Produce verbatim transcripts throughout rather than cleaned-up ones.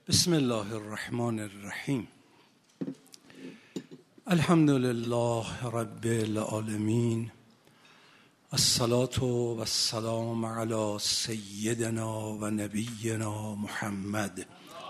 بسم الله الرحمن الرحیم. الحمد لله رب العالمین، الصلاة و السلام علی سیدنا و نبینا محمد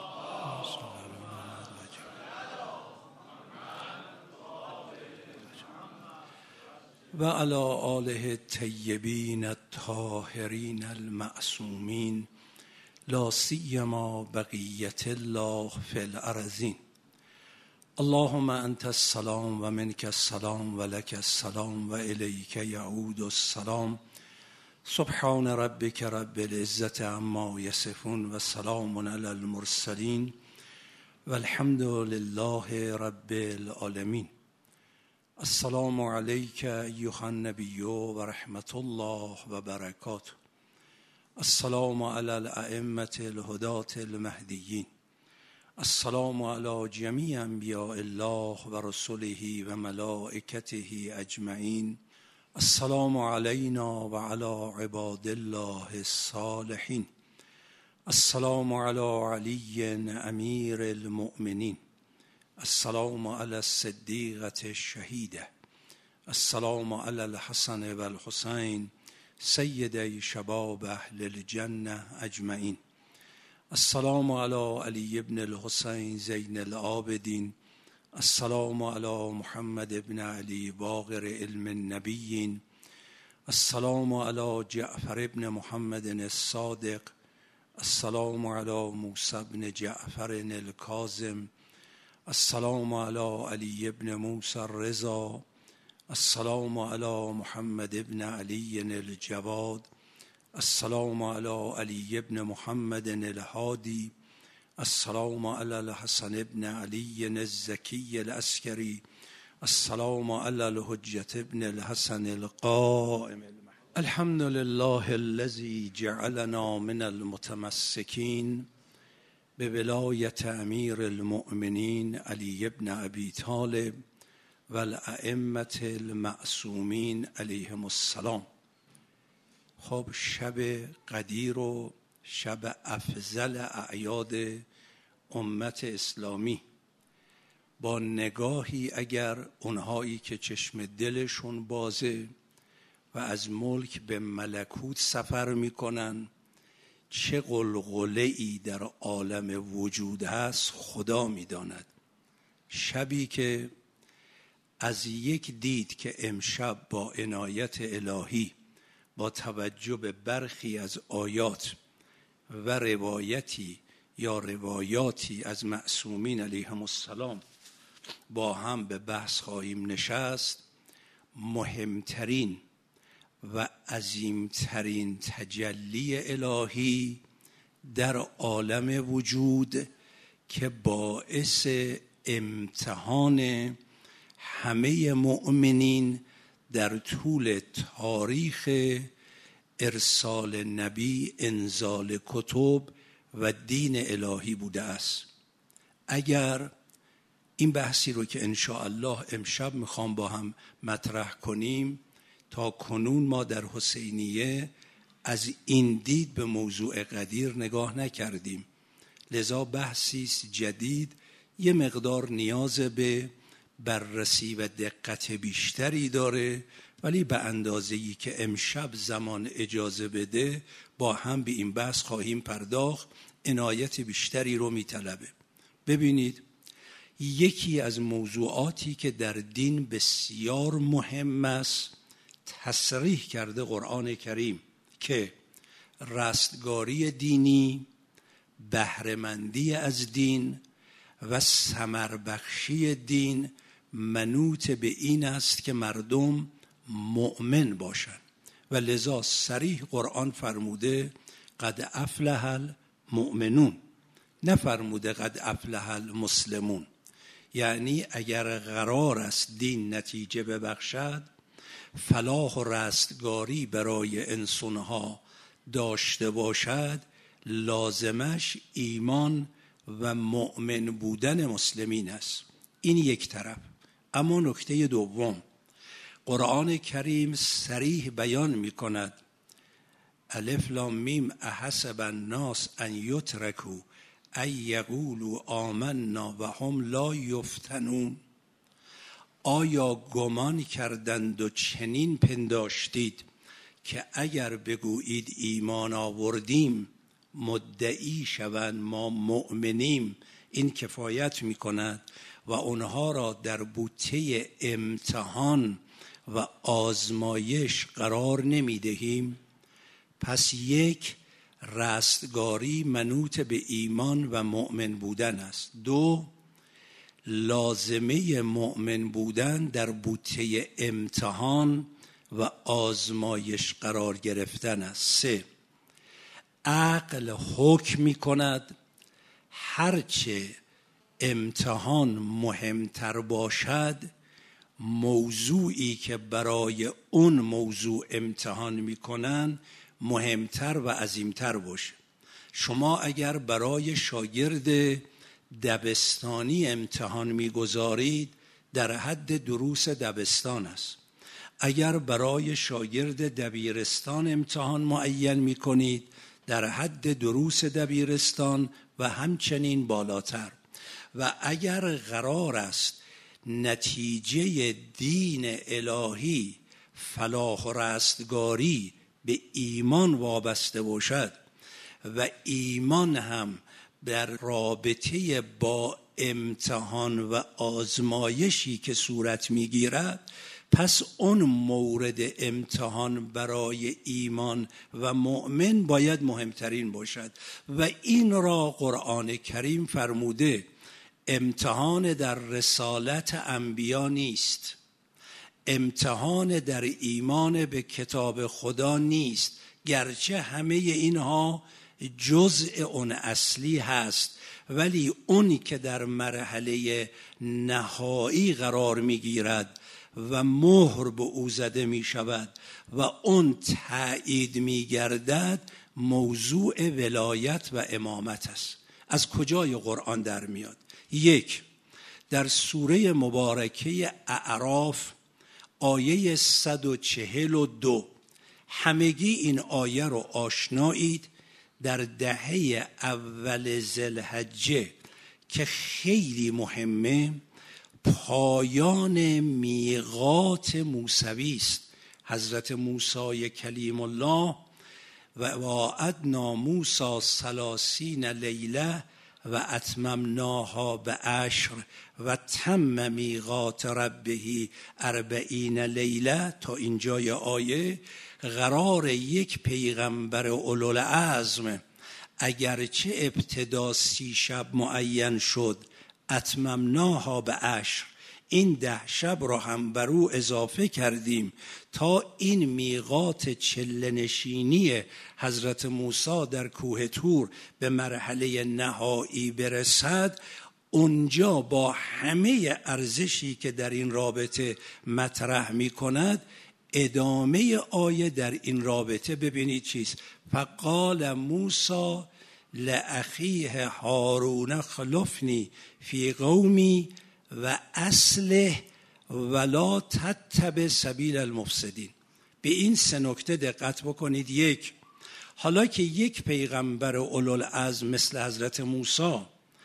و علی آله الطیبین الطاهرین المعصومین، لا سیما بقیت الله فی الارضین. اللهم انت السلام و منک السلام و لک السلام و الیک یعود السلام. سبحان ربک رب العزة عما یصفون و سلام علی المرسلین و الحمد لله رب العالمین. السلام علیک ایها النبی و رحمت الله و برکاته. السلام علی الائمة الهداة المهدیین. السلام علی جمیع انبیاء الله و رسله و ملائکته اجمعین. السلام علینا و علی عباد الله الصالحین. السلام علی علی امیر المؤمنین. السلام علی الصدیقة الشهیده. السلام علی الحسن و الحسین سیدی شباب اهل الجنه اجمعین. السلام علی علی ابن الحسین زین العابدین. السلام علی محمد ابن علی باقر علم النبیین. السلام علی جعفر ابن محمد الصادق. السلام علی موسی ابن جعفر الکاظم. السلام علی علی ابن موسی الرضا. السلام علی محمد ابن علی الجواد. السلام علی علی ابن محمد الهادی. السلام علی الحسن ابن علی الزکی العسکری. السلام علی الحجة ابن الحسن القائم. الحمد لله الذی جعلنا من المتمسکین بولایة امیر المؤمنین علی ابن ابی طالب و الائمة المعصومین علیهم السلام. خب شب قدیر و شب افضل اعیاد امت اسلامی، با نگاهی اگر اونهایی که چشم دلشون بازه و از ملک به ملکوت سفر میکنن چه غلغله‌ای در عالم وجود هست خدا میداند. شبی که از یک دید که امشب با عنایت الهی با توجه به برخی از آیات و روایتی یا روایاتی از معصومین علیهم السلام با هم به بحث خواهیم نشست، مهمترین و عظیمترین تجلی الهی در عالم وجود که باعث امتحان همه مؤمنین در طول تاریخ ارسال نبی، انزال کتب و دین الهی بوده است. اگر این بحثی رو که انشاءالله امشب میخوام با هم مطرح کنیم، تا کنون ما در حسینیه از این دید به موضوع قدیر نگاه نکردیم، لذا بحثی جدید یه مقدار نیاز به بررسی و دقت بیشتری داره، ولی به اندازه‌ای که امشب زمان اجازه بده با هم به این بحث خواهیم پرداخت. عنایت بیشتری رو میطلبه. ببینید، یکی از موضوعاتی که در دین بسیار مهم است تصریح کرده قرآن کریم که رستگاری دینی، بهره‌مندی از دین و ثمربخشی دین منوط به این است که مردم مؤمن باشند و لذا صریح قرآن فرموده قد افلح المؤمنون، نفرموده قد افلح المسلمون. یعنی اگر قرار است دین نتیجه ببخشد، فلاح و رستگاری برای انسانها داشته باشد، لازمش ایمان و مؤمن بودن مسلمین است. این یک طرف. اما نکته دوم، قرآن کریم صریح بیان می کند الف لام میم احسب الناس ان یترکوا ان یقولوا آمنا و هم لا یفتنون. آیا گمان کردند و چنین پنداشتید که اگر بگویید ایمان آوردیم مدعی شوند ما مؤمنیم، این کفایت می کند و اونها را در بوته امتحان و آزمایش قرار نمی دهیم؟ پس یک، رستگاری منوط به ایمان و مؤمن بودن است. دو، لازمه مؤمن بودن در بوته امتحان و آزمایش قرار گرفتن است. سه، عقل حکم می کند هرچه امتحان مهمتر باشد، موضوعی که برای اون موضوع امتحان می کنن مهمتر و عظیمتر باشه. شما اگر برای شاگرد دبستانی امتحان میگذارید در حد دروس دبستان است. اگر برای شاگرد دبیرستان امتحان معین میکنید در حد دروس دبیرستان و همچنین بالاتر. و اگر قرار است نتیجه دین الهی فلاح و رستگاری به ایمان وابسته باشد و ایمان هم در رابطه با امتحان و آزمایشی که صورت میگیرد، پس اون مورد امتحان برای ایمان و مؤمن باید مهمترین باشد. و این را قرآن کریم فرموده امتحان در رسالت انبیا نیست، امتحان در ایمان به کتاب خدا نیست، گرچه همه اینها جزء اون اصلی هست، ولی اونی که در مرحله نهایی قرار میگیرد و مهر به او زده می شود و اون تأیید می گردد موضوع ولایت و امامت است. از کجای قرآن در میاد؟ یک، در سوره مبارکه اعراف آیه صد و چهل و دو. همگی این آیه رو آشنایید. در دهه اول ذوالحجه که خیلی مهمه، پایان میقات موسوی است. حضرت موسی کلیم الله و وعدنا موسی ثلاثین لیله و اتممناها به عشر و تم میقات ربه اربعین لیله. تا اینجای آیه قرار یک پیغمبر اولوالعزم اگرچه ابتدا سی شب معین شد، اتممناها به عشر، این ده شب را هم بر او اضافه کردیم تا این میقات چله نشینی حضرت موسی در کوه طور به مرحله نهایی برسد. اونجا با همه ارزشی که در این رابطه مطرح می کند، ادامه آیه در این رابطه ببینید چیست؟ فقال موسی لاخیه هارون اخلفنی فی قومی و اصلح ولا تتبع سبیل المفسدین. به این سه نکته دقت بکنید. یک، حالا که یک پیغمبر اولوالعزم مثل حضرت موسی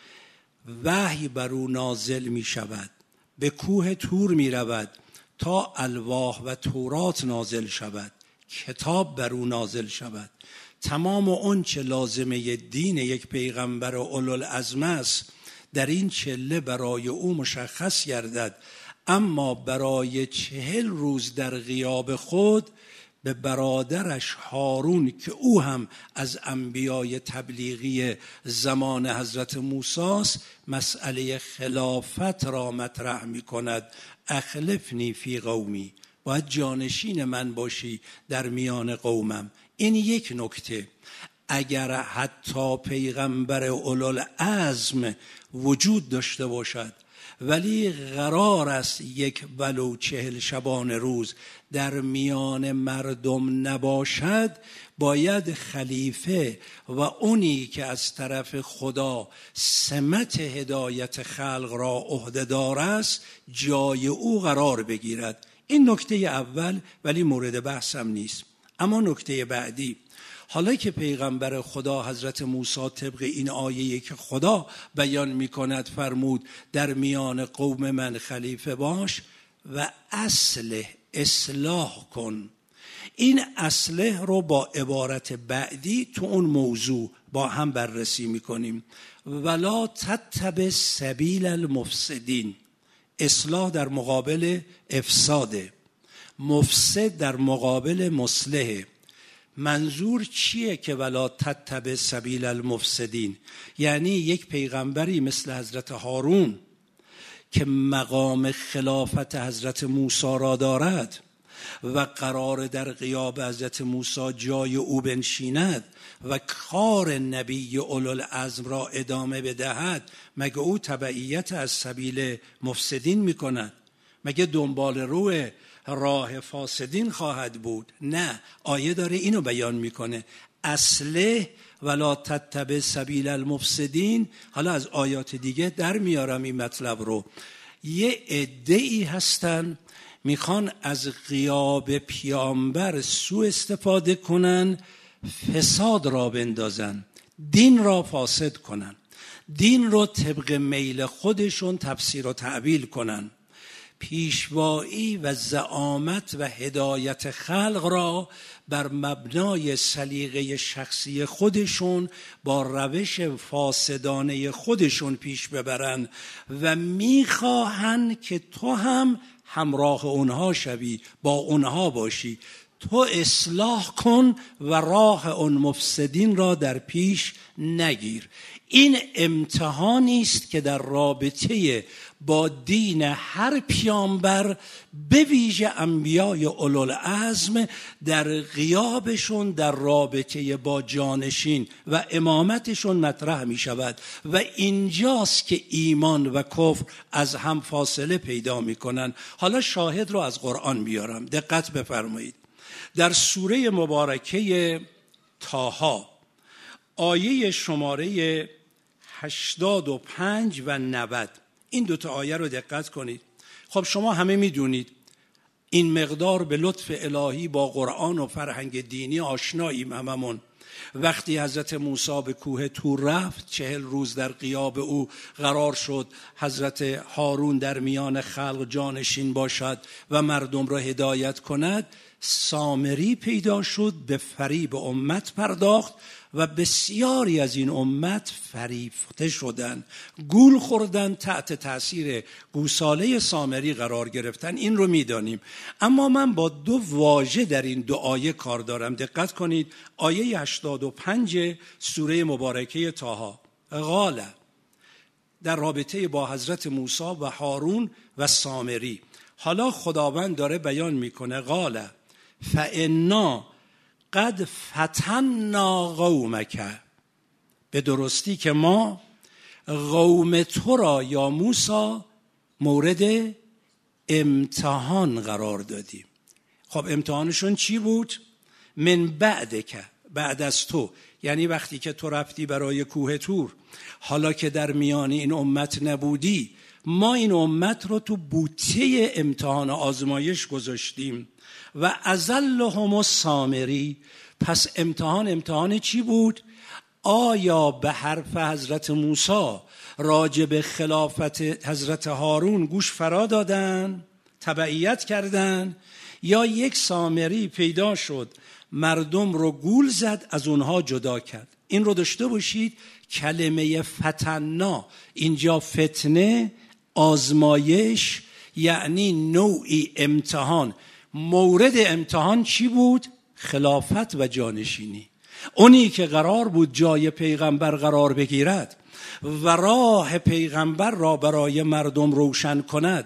وحی بر او نازل می شود، به کوه طور می رود تا الواح و تورات نازل شود، کتاب بر او نازل شود، تمام اون چه لازمه دین یک پیغمبر اولوالعزم است در این چله برای او مشخص گردد. اما برای چهل روز در غیاب خود به برادرش هارون که او هم از انبیای تبلیغی زمان حضرت موسی است، مسئله خلافت را مطرح می کند. اخلفنی فی قومی، باید جانشین من باشی در میان قومم. این یک نکته. اگر حتی پیغمبر اولوالعزم وجود داشته باشد ولی قرار است یک ولو چهل شبانه روز در میان مردم نباشد، باید خلیفه و اونی که از طرف خدا سمت هدایت خلق را عهده‌دار است جای او قرار بگیرد. این نکته اول، ولی مورد بحثم نیست. اما نکته بعدی، حالا که پیغمبر خدا حضرت موسی طبق این آیه‌ای که خدا بیان می‌کند فرمود در میان قوم من خلیفه باش و اصلح اصلاح کن، این اصلح رو با عبارت بعدی تو اون موضوع با هم بررسی می‌کنیم. ولا تتبع سبیل المفسدین، اصلاح در مقابل افساده، مفسد در مقابل مصلحه. منظور چیه که ولا تتبع سبیل المفسدین؟ یعنی یک پیغمبری مثل حضرت هارون که مقام خلافت حضرت موسی را دارد و قرار در غیاب حضرت موسی جای او بنشیند و کار نبی اولوالعزم را ادامه بدهد، مگه او تبعیت از سبیل مفسدین میکند؟ مگه دنبال روی راه فاسدین خواهد بود؟ نه، آیه داره اینو بیان میکنه، اصلح ولا تتبع سبیل المفسدین. حالا از آیات دیگه در میارم این مطلب رو. یه عده‌ای هستن میخوان از غیاب پیامبر سوء استفاده کنن، فساد را بندازن، دین را فاسد کنن، دین را طبق میل خودشون تفسیر و تعبیل کنن، پیشوایی و زعامت و هدایت خلق را بر مبنای سلیقه شخصی خودشون با روش فاسدانه خودشون پیش ببرن و میخواهن که تو هم همراه اونها شوی، با اونها باشی. تو اصلاح کن و راه اون مفسدین را در پیش نگیر. این امتحانی است که در رابطه با دین هر پیامبر، به ویژه انبیای اولوالعزم، در غیابشون در رابطه با جانشین و امامتشون مطرح می شود و اینجاست که ایمان و کفر از هم فاصله پیدا می کنن. حالا شاهد رو از قرآن بیارم، دقت بفرمایید. در سوره مبارکه طه آیه شماره هشتاد و پنج و نود، این دوتا آیه رو دقت کنید. خب شما همه میدونید این مقدار به لطف الهی با قرآن و فرهنگ دینی آشناییم هممون. وقتی حضرت موسی به کوه طور رفت، چهل روز در غیاب او قرار شد حضرت هارون در میان خلق جانشین باشد و مردم را هدایت کند، سامری پیدا شد، به فریب امت پرداخت و بسیاری از این امت فریفته شدن، گول خوردن، تحت تأثیر گوساله سامری قرار گرفتن. این رو میدانیم. اما من با دو واژه در این دو آیه کار دارم. دقت کنید. آیه هشتاد و پنج سوره مبارکه طه، قال، در رابطه با حضرت موسی و هارون و سامری. حالا خداوند داره بیان میکنه، قال فانا قد فتنا قومک، به درستی که ما قوم تو را یا موسی مورد امتحان قرار دادیم. خب امتحانشون چی بود؟ من بعد که، بعد از تو، یعنی وقتی که تو رفتی برای کوه طور، حالا که در میان این امت نبودی، ما این امت رو تو بوته امتحان آزمایش گذاشتیم و ازلهم السامری. پس امتحان امتحان چی بود؟ آیا به حرف حضرت موسی راجع به خلافت حضرت هارون گوش فرا دادن، تبعیت کردن، یا یک سامری پیدا شد مردم رو گول زد، از اونها جدا کرد؟ این رو داشته باشید. کلمه فتنا اینجا فتنه، آزمایش، یعنی نوعی امتحان. مورد امتحان چی بود؟ خلافت و جانشینی. اونی که قرار بود جای پیغمبر قرار بگیرد و راه پیغمبر را برای مردم روشن کند،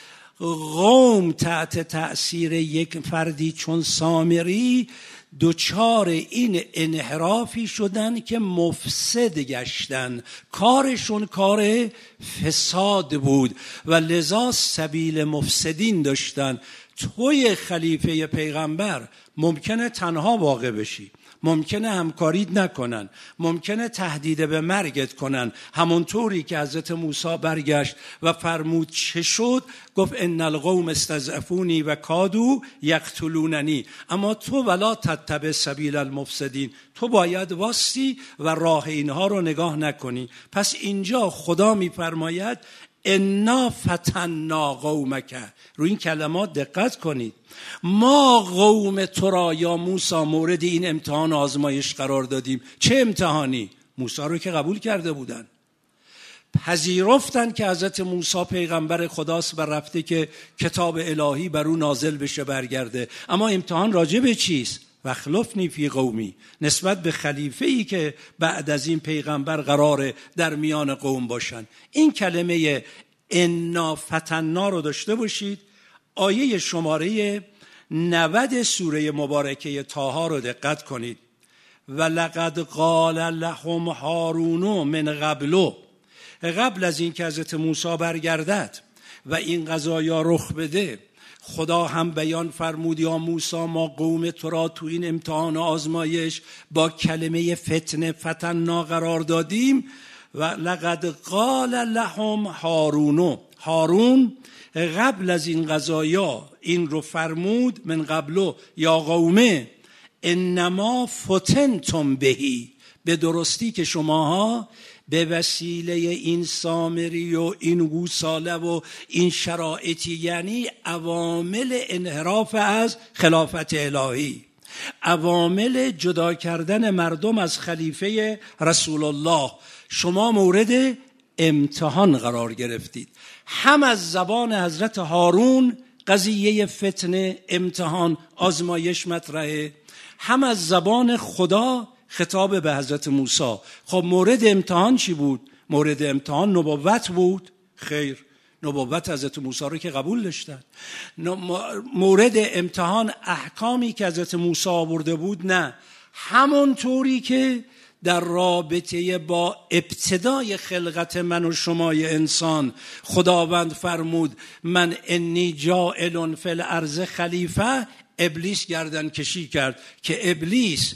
قوم تحت تأثیر یک فردی چون سامری دوچار این انحرافی شدن که مفسد گشتن، کارشون کار فساد بود و لذا سبیل مفسدین داشتن. توی خلیفه پیغمبر ممکنه تنها واقع بشی، ممکنه همکاریت نکنن، ممکنه تهدید به مرگت کنن. همونطوری که حضرت موسی برگشت و فرمود چه شد، گفت ان القوم استضعفونی و کادوا یقتلوننی، اما تو ولا تتبع سبیل المفسدین، تو باید واستی و راه اینها رو نگاه نکنی. پس اینجا خدا میفرماید انا فتنا قومک. روی این کلمات دقت کنید. ما قوم تو را یا موسی مورد این امتحان آزمایش قرار دادیم. چه امتحانی؟ موسی رو که قبول کرده بودن، پذیرفتن که حضرت موسی پیغمبر خداست و رفته که کتاب الهی بر او نازل بشه برگرده. اما امتحان راجع به چیست؟ وخلفنی فی قومی، نسبت به خلیفه‌ای که بعد از این پیغمبر قراره در میان قوم باشن. این کلمه انا فتنا رو داشته باشید. آیه شماره نود سوره مبارکه طه رو دقت کنید. ولقد قال لهم هارون من قبل، قبل از این که حضرت موسی برگردد و این قضایا رخ بده، خدا هم بیان فرمود یا موسی ما قوم تو را تو این امتحان و آزمایش با کلمه فتنه فتنا قرار دادیم. و لقد قال لهم هارون، هارون قبل از این قضایا این رو فرمود من قبل یا قومه انما فتنتم بهی، به درستی که شماها به وسیله این سامری و این گوساله و این شرایطی، یعنی عوامل انحراف از خلافت الهی، عوامل جدا کردن مردم از خلیفه رسول الله، شما مورد امتحان قرار گرفتید. هم از زبان حضرت هارون قضیه فتنه، امتحان، آزمایش مطرحه، هم از زبان خدا خطاب به حضرت موسی. خب مورد امتحان چی بود؟ مورد امتحان نبوت بود؟ خیر، نبوت حضرت موسی رو که قبول داشتن. مورد امتحان احکامی که حضرت موسی آورده بود؟ نه. همونطوری که در رابطه با ابتدای خلقت من و شمای انسان خداوند فرمود من انی جاعل فی الارض خلیفه، ابلیس گردن کشی کرد که ابلیس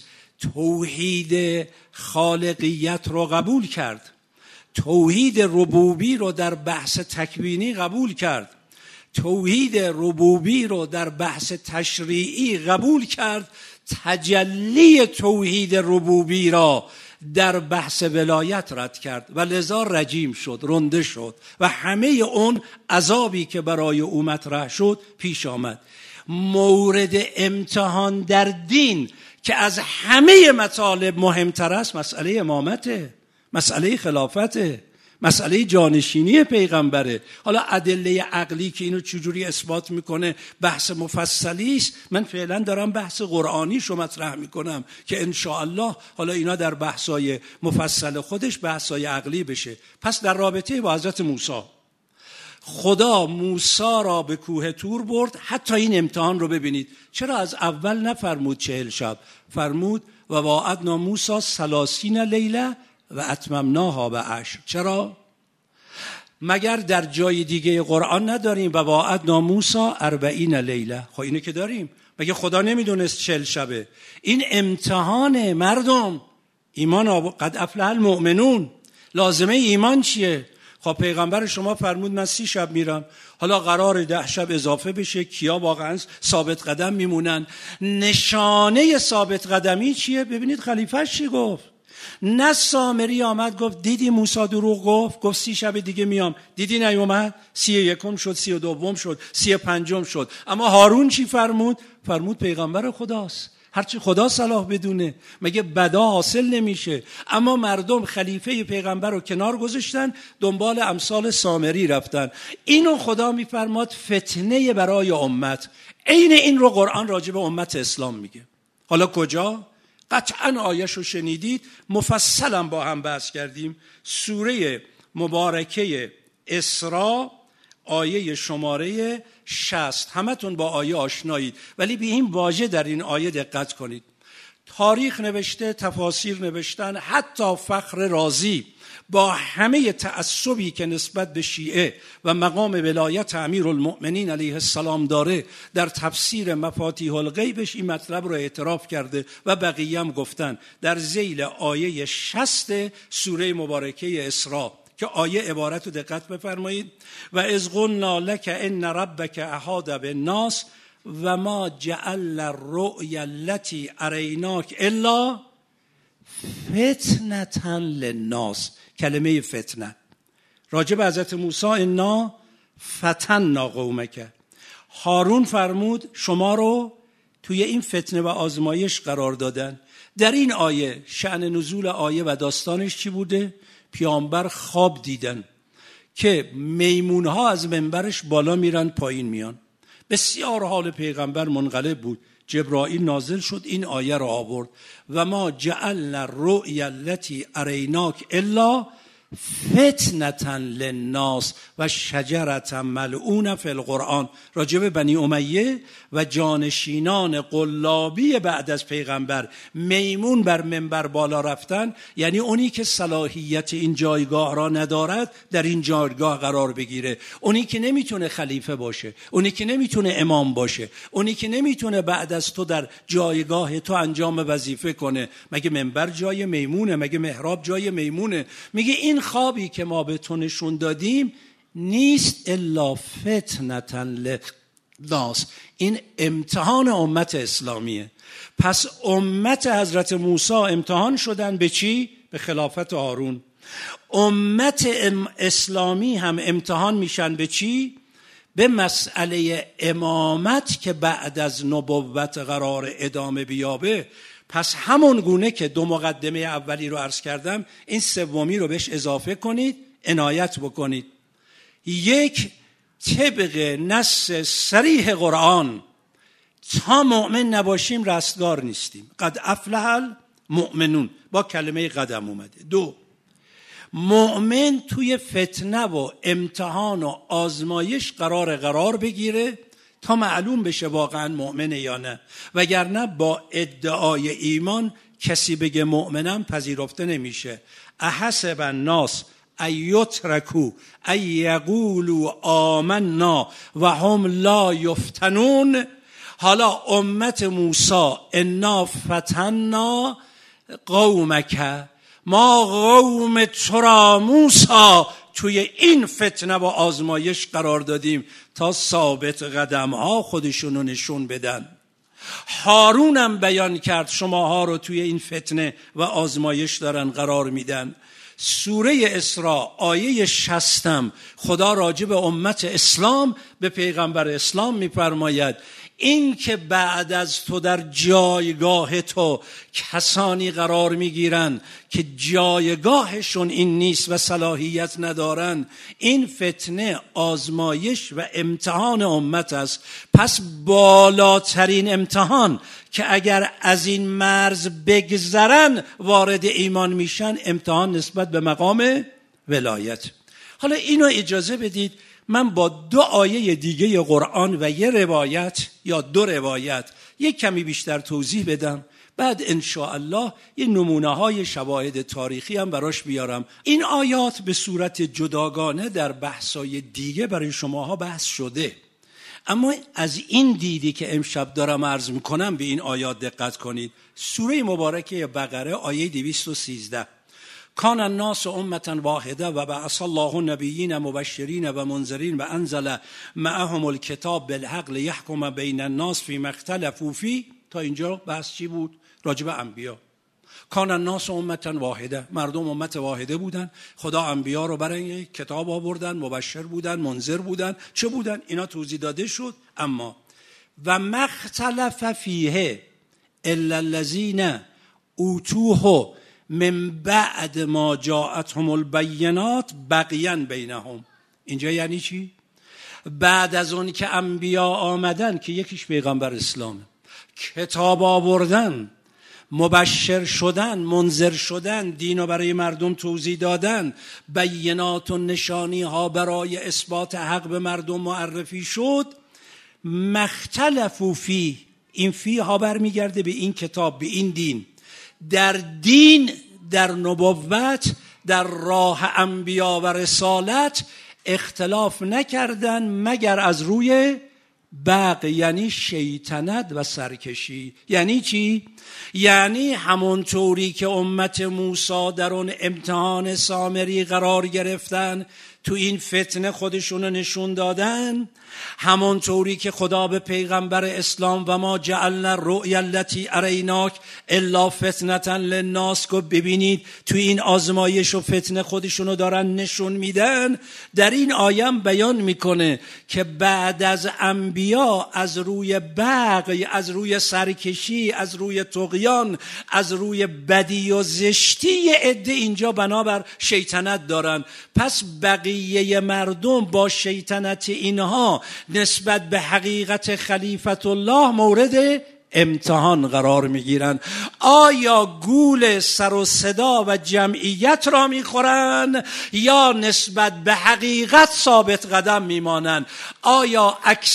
توحید خالقیت رو قبول کرد، توحید ربوبی رو در بحث تکوینی قبول کرد، توحید ربوبی رو در بحث تشریعی قبول کرد، تجلی توحید ربوبی را در بحث ولایت رد کرد و لذا رجیم شد، رنده شد و همه اون عذابی که برای او مطرح شد پیش آمد. مورد امتحان در دین که از همه مطالب مهمتر است مسئله امامته، مسئله خلافته، مسئله جانشینی پیغمبره. حالا ادله عقلی که اینو چجوری اثبات میکنه بحث مفصلی است. من فعلا دارم بحث قرآنیشو مطرح میکنم که ان شاء الله حالا اینا در بحثای مفصل خودش بحثای عقلی بشه. پس در رابطه با حضرت موسی، خدا موسی را به کوه طور برد. حتی این امتحان رو ببینید، چرا از اول نفرمود چهل شب؟ فرمود و واعدنا موسی ثلاثین لیله و اتممناها به عشر. چرا؟ مگر در جای دیگه قرآن نداریم و واعدنا موسی اربعین لیله؟ خب اینو که داریم. مگه خدا نمیدونست چهل شبه؟ این امتحان مردم. ایمان قد افلح المؤمنون. لازمه ایمان چیه؟ خب پیغمبر شما فرمود من سی شب میرم، حالا قرار ده شب اضافه بشه، کیا واقعا ثابت قدم میمونن؟ نشانه ثابت قدمی چیه؟ ببینید خلیفه‌اش چی گفت. نه سامری آمد گفت دیدی موسی دروغ گفت، گفت سی شب دیگه میام، دیدی نیومد، سی یکم شد، سی دوم شد، سی پنجم شد. اما هارون چی فرمود؟ فرمود پیغمبر خداست، هرچی خدا صلاح بدونه، مگه بدا حاصل نمیشه؟ اما مردم خلیفه پیغمبر رو کنار گذاشتن، دنبال امثال سامری رفتن. اینو خدا میفرماد فتنه برای امت. عین این رو قرآن راجع به امت اسلام میگه. حالا کجا؟ قطعا آیش رو شنیدید، مفصلا با هم بحث کردیم. سوره مبارکه اسراء آیه شماره شصت. همتون با آیه آشنایید، ولی به این واژه در این آیه دقت کنید. تاریخ نوشته، تفاسیر نوشتن، حتی فخر رازی با همه تعصبی که نسبت به شیعه و مقام ولایت امیرالمؤمنین علیه السلام داره، در تفسیر مفاتیح الغیبش این مطلب رو اعتراف کرده و بقیه هم گفتن. در ذیل آیه شصت سوره مبارکه اسراء که آیه عبارت رو دقت بفرمایید: و اذ قلنا لک ان ربک احاط بالناس و ما جعلنا الرؤیا التي اریناک الا فتنة للناس. کلمه فتنه راجع به حضرت موسی: انا فتنا قومک. هارون فرمود شما رو توی این فتنه و آزمایش قرار دادن. در این آیه شأن نزول آیه و داستانش چی بوده؟ پیامبر خواب دیدن که میمونها از منبرش بالا میرن پایین میان. بسیار حال پیغمبر منقلب بود. جبرائیل نازل شد این آیه را آورد: و ما جعلنا الرؤیا التي اریناک الا فتنة للناس و شجرة ملعونة فی القرآن. راجب بنی امیه و جانشینان قلابی بعد از پیغمبر میمون بر منبر بالا رفتن، یعنی اونی که صلاحیت این جایگاه را ندارد در این جایگاه قرار بگیره، اونی که نمیتونه خلیفه باشه، اونی که نمیتونه امام باشه، اونی که نمیتونه بعد از تو در جایگاه تو انجام وظیفه کنه. مگه منبر جای میمونه؟ مگه محراب جای میمونه؟ میگه این خوابی که ما به تو نشون دادیم نیست الا فتنة للناس، این امتحان امت اسلامیه. پس امت حضرت موسی امتحان شدن به چی؟ به خلافت هارون. امت اسلامی هم امتحان میشن به چی؟ به مسئله امامت که بعد از نبوت قرار ادامه بیابه. پس همون گونه که دو مقدمه اولی رو عرض کردم، این سومی رو بهش اضافه کنید، عنایت بکنید. یک، طبق نص صریح قرآن تا مؤمن نباشیم رستگار نیستیم. قد افلح المؤمنون با کلمه قدم اومده. دو، مؤمن توی فتنه و امتحان و آزمایش قرار قرار بگیره تا معلوم بشه واقعا مؤمنه یا نه، وگرنه با ادعای ایمان کسی بگه مؤمنم پذیرفته نمیشه. احسب الناس ان یترکوا ان یقولوا آمنا و هم لا یفتنون. حالا امت موسی: انا فتنا قومک، ما قوم تو را موسی توی این فتنه و آزمایش قرار دادیم تا ثابت قدم ها خودشونو نشون بدن. هارونم بیان کرد شماها رو توی این فتنه و آزمایش دارن قرار میدن. سوره اسراء آیه شصتم خدا راجع به امت اسلام به پیغمبر اسلام میفرماید: این که بعد از تو در جایگاه تو کسانی قرار میگیرن که جایگاهشون این نیست و صلاحیت ندارن، این فتنه، آزمایش و امتحان امت است. پس بالاترین امتحان که اگر از این مرز بگذرن وارد ایمان میشن، امتحان نسبت به مقام ولایت. حالا اینو اجازه بدید من با دو آیه دیگه قرآن و یه روایت یا دو روایت یک کمی بیشتر توضیح بدم، بعد انشاءالله یه نمونه های شواهد تاریخی هم براش بیارم. این آیات به صورت جداگانه در بحثای دیگه برای شماها بحث شده، اما از این دیدی که امشب دارم عرض میکنم به این آیات دقت کنید. سوره مبارکه بقره آیه دویست و سیزده: کان الناس امة واحده و بعث الله نبیین مبشرین و منذرین و انزل معهم الکتاب بالحق لیحکم بین الناس فیما اختلفوا فیه. تا اینجا بحث چی بود؟ راجع به انبیا. کان الناس امة واحده، مردم امت واحده بودن. خدا انبیا رو برای کتاب آوردن، مبشر بودن، منذر بودن. چه بودن؟ اینا توضیح داده شد. اما و مختلف فیه الا الذین اوتوه من بعد ما جاءتهم البینات بغیا بینهم. اینجا یعنی چی؟ بعد از اون که انبیا آمدن، که یکیش پیغمبر اسلامه، کتاب آوردن، مبشر شدن، منذر شدن، دینو برای مردم توضیح دادن، بینات و نشانی ها برای اثبات حق به مردم معرفی شد. مختلفو فی، این فی ها برمیگرده به این کتاب، به این دین. در دین، در نبوت در راه انبیا و رسالت اختلاف نکردن مگر از روی بغی، یعنی شیطنت و سرکشی. یعنی چی؟ یعنی همونطوری که امت موسی در اون امتحان سامری قرار گرفتن، تو این فتنه خودشونو نشون دادن، همونطوری که خدا به پیغمبر اسلام و ما جعلنا الرؤیا التي اریناک الا فتنة للناس گفت ببینید تو این آزمایش و فتنه خودشونو دارن نشون میدن، در این آیه بیان میکنه که بعد از انبیا از روی بغی، از روی سرکشی، از روی طغیان، از روی بدی و زشتی عده اینجا بنابر شیطنت دارن. پس بقیه مردم با شیطنت اینها نسبت به حقیقت خلیفت الله مورد امتحان قرار میگیرن. آیا گول سر و صدا و جمعیت را میخورن یا نسبت به حقیقت ثابت قدم میمانن؟ آیا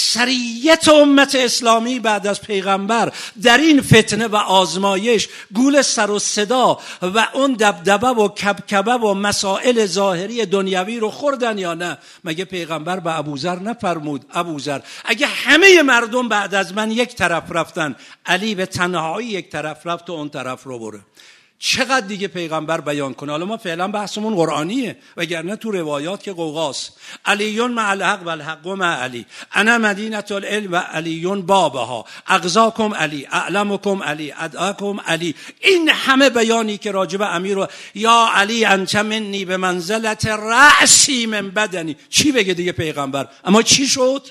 اکثریت امت اسلامی بعد از پیغمبر در این فتنه و آزمایش گول سر و صدا و اون دبدبه و کبکبه و مسائل ظاهری دنیوی رو خوردن یا نه؟ مگه پیغمبر به ابوذر نفرمود ابوذر اگه همه مردم بعد از من یک طرف رفتن، علی به تنهایی یک طرف رفت و اون طرف رو بره؟ چقدر دیگه پیغمبر بیان کنه؟ حالا ما فعلا بحثمون قرآنیه، وگرنه تو روایات که قوقاست. علیون مع الحق و الحق مع علی، انا مدینة العلم و علیون بابها، اغزاکم علی، اعلمکم علی، ادعاکم علی. این همه بیانی که راجب امیر و یا علی انت منی به منزلت رأسی من بدنی، چی بگه دیگه پیغمبر؟ اما چی شد؟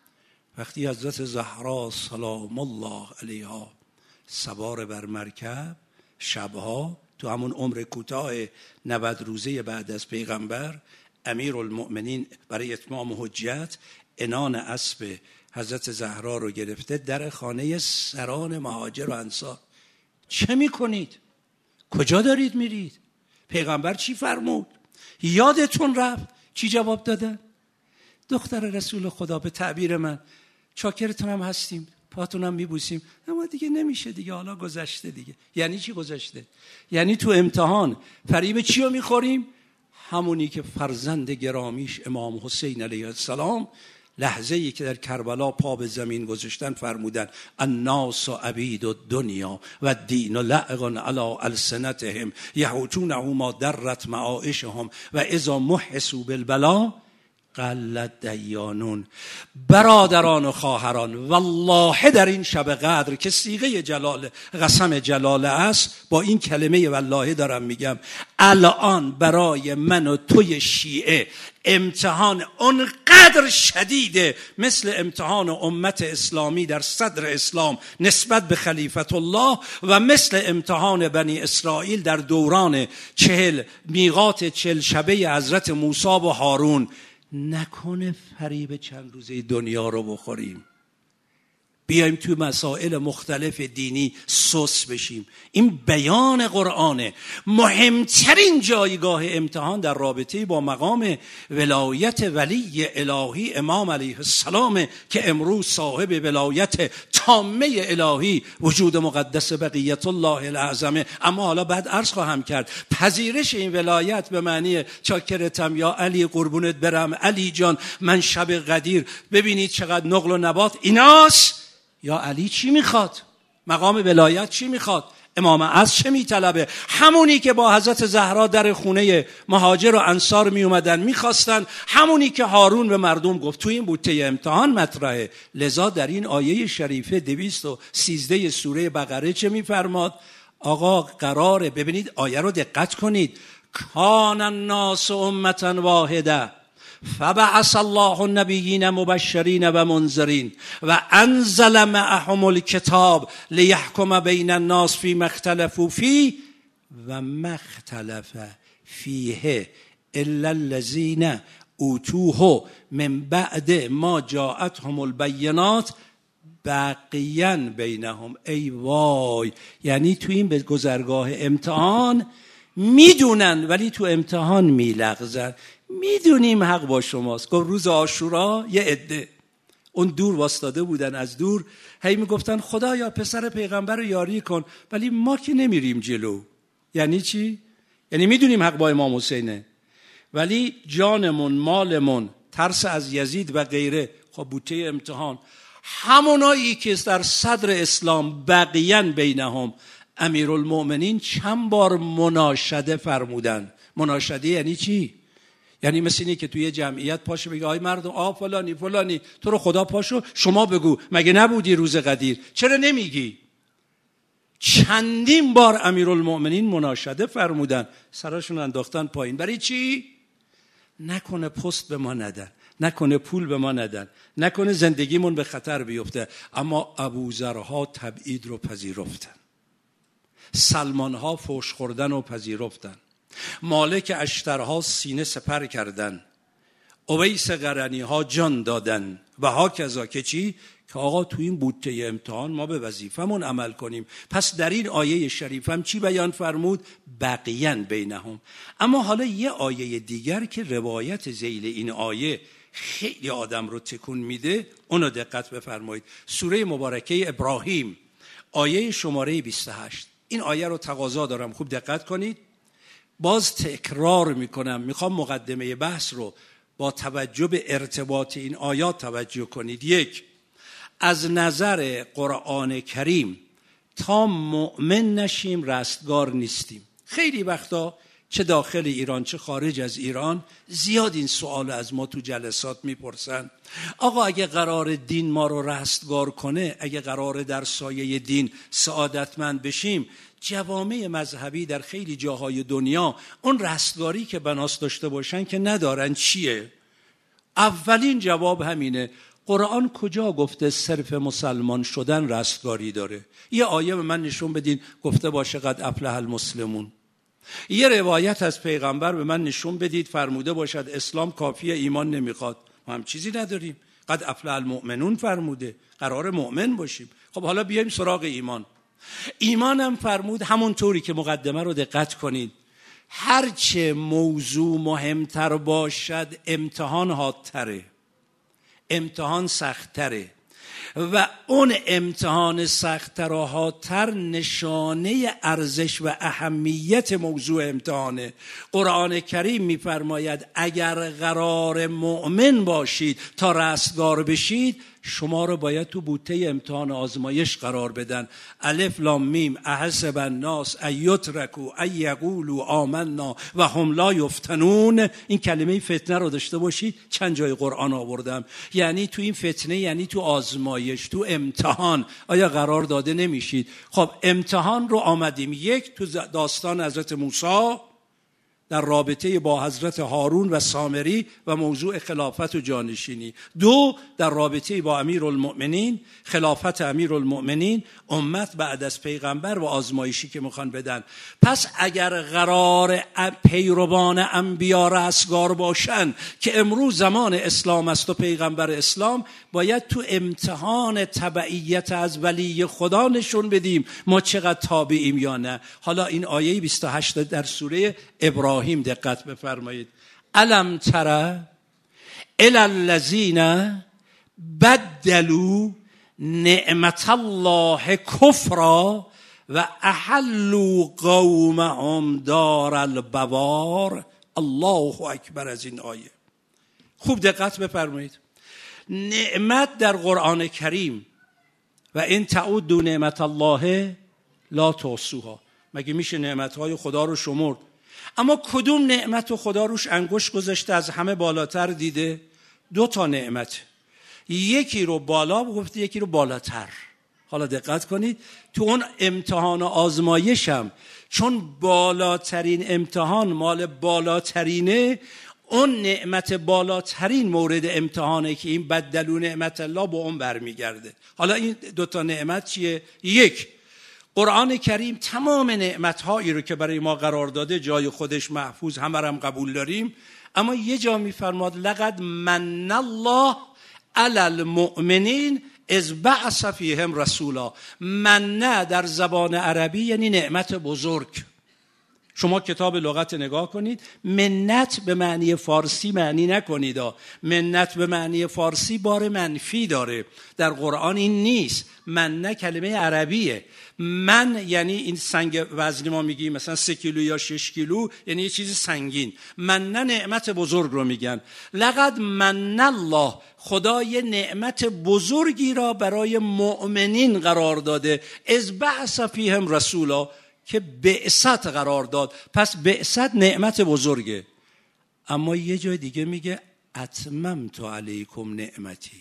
وقتی حضرت زهرا سلام الله علیها سوار بر مرکب شبها تو همون عمر کوتاه نود روزه بعد از پیغمبر، امیرالمؤمنین برای اتمام حجت عنان اسب حضرت زهرا رو گرفته در خانه سران مهاجر و انصار. چه میکنید؟ کجا دارید میرید؟ پیغمبر چی فرمود؟ یادتون رفت؟ چی جواب دادن؟ دختر رسول خدا به تعبیر من چاکرتونم هستیم، پاتونم میبوسیم، اما دیگه نمیشه دیگه، حالا گذشته دیگه. یعنی چی گذشته؟ یعنی تو امتحان فریب چی رو میخوریم؟ همونی که فرزند گرامیش امام حسین علیه السلام لحظه ای که در کربلا پا به زمین گذاشتن فرمودن الناس عبید الدنیا و الدین لعق علی السنتهم یحوجونه ما درت معایشهم و اذا محسوا بالبلا قلت دیانون. برادران و خواهران، والله در این شب قدر که صیغه جلاله قسم جلاله است، با این کلمه والله دارم میگم، الان برای من و توی شیعه امتحان اونقدر شدیده مثل امتحان امت اسلامی در صدر اسلام نسبت به خلیفت الله و مثل امتحان بنی اسرائیل در دوران چهل میقات چهل شبه حضرت موسی و هارون. نکنه فریب چند روزه دنیا رو بخوریم، بیایم توی مسائل مختلف دینی سوس بشیم. این بیان قرآنه. مهمترین جایگاه امتحان در رابطه با مقام ولایت ولی الهی امام علیه السلام که امروز صاحب ولایت تامه الهی وجود مقدس بقیت الله الاعظمه. اما حالا بعد عرض خواهم کرد پذیرش این ولایت به معنی چاکرتم یا علی قربونت برم، علی جان من شب قدیر ببینید چقدر نقل و نبات ایناست، یا علی چی میخواد؟ مقام ولایت چی میخواد؟ امام عصر چه میطلبه؟ همونی که با حضرت زهرا در خونه مهاجر و انصار میومدن میخواستن، همونی که هارون به مردم گفت تو این بوته امتحان مطرحه. لذا در این آیه شریفه دویست و سیزده سوره بقره چه میفرماد؟ آقا قراره، ببینید آیه رو دقت کنید، کان الناس امة واحده فبعث الله النبیین مبشرین و منذرین و انزل معهم الکتاب لیحکم بین الناس فیما اختلفوا فیه و ما اختلف فیه الا الذین اوتوه من بعد ما جاءتهم البینات بقیا بینهم. ای وای، یعنی تو این به گذرگاه امتحان میدونن ولی تو امتحان میلغزن. میدونیم حق با شماست. گفت روز عاشورا یه عده اون دور واسطاده بودن، از دور هی میگفتن خدایا پسر پیغمبر رو یاری کن، ولی ما که نمیریم جلو. یعنی چی؟ یعنی میدونیم حق با امام حسینه، ولی جانمون، مالمون، ترس از یزید و غیره، خب بوته امتحان. همونایی که در صدر اسلام بقیان بینهم، امیرالمؤمنین چند بار مناشده فرمودن. مناشده یعنی چی؟ یعنی مثل اینی که توی جمعیت پاشو بگه آی مردم، آ فلانی فلانی، تو رو خدا پاشو شما بگو، مگه نبودی روز قدیر؟ چرا نمیگی؟ چندین بار امیرالمؤمنین مناشده فرمودن، سراشون انداختن پایین. برای چی؟ نکنه پست به ما ندن، نکنه پول به ما ندن، نکنه زندگیمون به خطر بیفته. اما ابوذرها تبعید رو پذیرفتن، سلمانها فوش خوردن رو پذیرفتن، مالک اشترها سینه سپر کردن، اویس قرنی ها جان دادن و ها کذا که چی؟ که آقا تو این بوته امتحان ما به وظیفمون عمل کنیم. پس در این آیه شریفم چی بیان فرمود؟ بقیان بینهم. اما حالا یه آیه دیگر که روایت ذیل این آیه خیلی آدم رو تکون میده، اونو دقت بفرمایید. سوره مبارکه ابراهیم آیه شماره بیست و هشت. این آیه رو تقاضا دارم خوب دقت کنید. باز تکرار میکنم، میخوام مقدمه بحث رو با توجه به ارتباط این آیات توجه کنید. یک، از نظر قرآن کریم تا مؤمن نشیم رستگار نیستیم. خیلی وقتا چه داخل ایران چه خارج از ایران زیاد این سوال از ما تو جلسات میپرسن. آقا اگه قرار دین ما رو رستگار کنه، اگه قرار در سایه دین سعادتمند بشیم، جوامع مذهبی در خیلی جاهای دنیا اون رستگاری که بناس داشته باشن که ندارن، چیه؟ اولین جواب همینه. قرآن کجا گفته صرف مسلمان شدن رستگاری داره؟ یه آیه به من نشون بدین گفته باشه قد افلح المسلمون. یه روایت از پیغمبر به من نشون بدید فرموده باشد اسلام کافیه ایمان نمیخواد. ما هم چیزی نداریم. قد افلح المؤمنون فرموده، قرار مؤمن باشیم. خب حالا بیایم سراغ ایمان. ایمان هم فرمود همون طوری که مقدمه رو دقت کنید، هرچه موضوع مهمتر باشد امتحان حادتره، امتحان سختره، و اون امتحان سخت‌تر و حادتر نشانه ارزش و اهمیت موضوع امتحانه. قرآن کریم می‌فرماید اگر قرار مؤمن باشید تا رستگار بشید، شما رو باید تو بوته امتحان آزمایش قرار بدن. الف لام میم احسب الناس ان یترکوا ان یقولوا آمنا و هم لا یفتنون. این کلمه فتنه رو داشته باشید، چند جای قرآن آوردم. یعنی تو این فتنه یعنی تو آزمایش، تو امتحان آیا قرار داده نمیشید؟ خب امتحان رو آمدیم. یک، تو داستان حضرت موسی در رابطه با حضرت هارون و سامری و موضوع خلافت و جانشینی. دو، در رابطه با امیرالمؤمنین، خلافت امیرالمؤمنین، امت بعد از پیغمبر و آزمایشی که میخوان بدن. پس اگر قرار پیروان انبیا رستگار باشن که امروز زمان اسلام است و پیغمبر اسلام، باید تو امتحان تبعیت از ولی خدا نشون بدیم ما چقدر تابعیم یا نه. حالا این آیه بیست و هشت در سوره ابراهیم دقت بفرمایید. الم تر الی الذین بدلوا نعمت الله کفرا و احلوا قومهم دار البوار. الله اکبر. از این آیه خوب دقت بفرمایید. نعمت در قرآن کریم و این تعودوا نعمت الله لا تحصوها، مگه میشه نعمتهای خدا رو شمرد؟ اما کدوم نعمت و خدا روش انگشت گذاشته از همه بالاتر دیده؟ دو تا نعمت، یکی رو بالا گفته یکی رو بالاتر. حالا دقت کنید تو اون امتحان و آزمایشم، چون بالاترین امتحان مال بالاترینه، اون نعمت بالاترین مورد امتحانه که این بدلو نعمت الله با اون برمیگرده. حالا این دوتا نعمت چیه؟ یک، قرآن کریم تمام نعمتهایی رو که برای ما قرار داده جای خودش محفوظ، همه هم قبول داریم، اما یه جا میفرماد لقد من الله علی المؤمنین اذ بعث فیهم رسولا. منه در زبان عربی یعنی نعمت بزرگ. شما کتاب لغت نگاه کنید، منت به معنی فارسی معنی نکنید. منت به معنی فارسی بار منفی داره، در قرآن این نیست. منه کلمه عربیه. من یعنی این سنگ وزنی ما میگیم مثلا سه کیلو یا شش کیلو، یعنی یه چیز سنگین. منه نعمت بزرگ رو میگن. لقد من الله، خدا یه نعمت بزرگی را برای مؤمنین قرار داده. از بعث فیهم رسولا، که بعثت قرار داد. پس بعثت نعمت بزرگه. اما یه جای دیگه میگه اتممت علیکم نعمتی،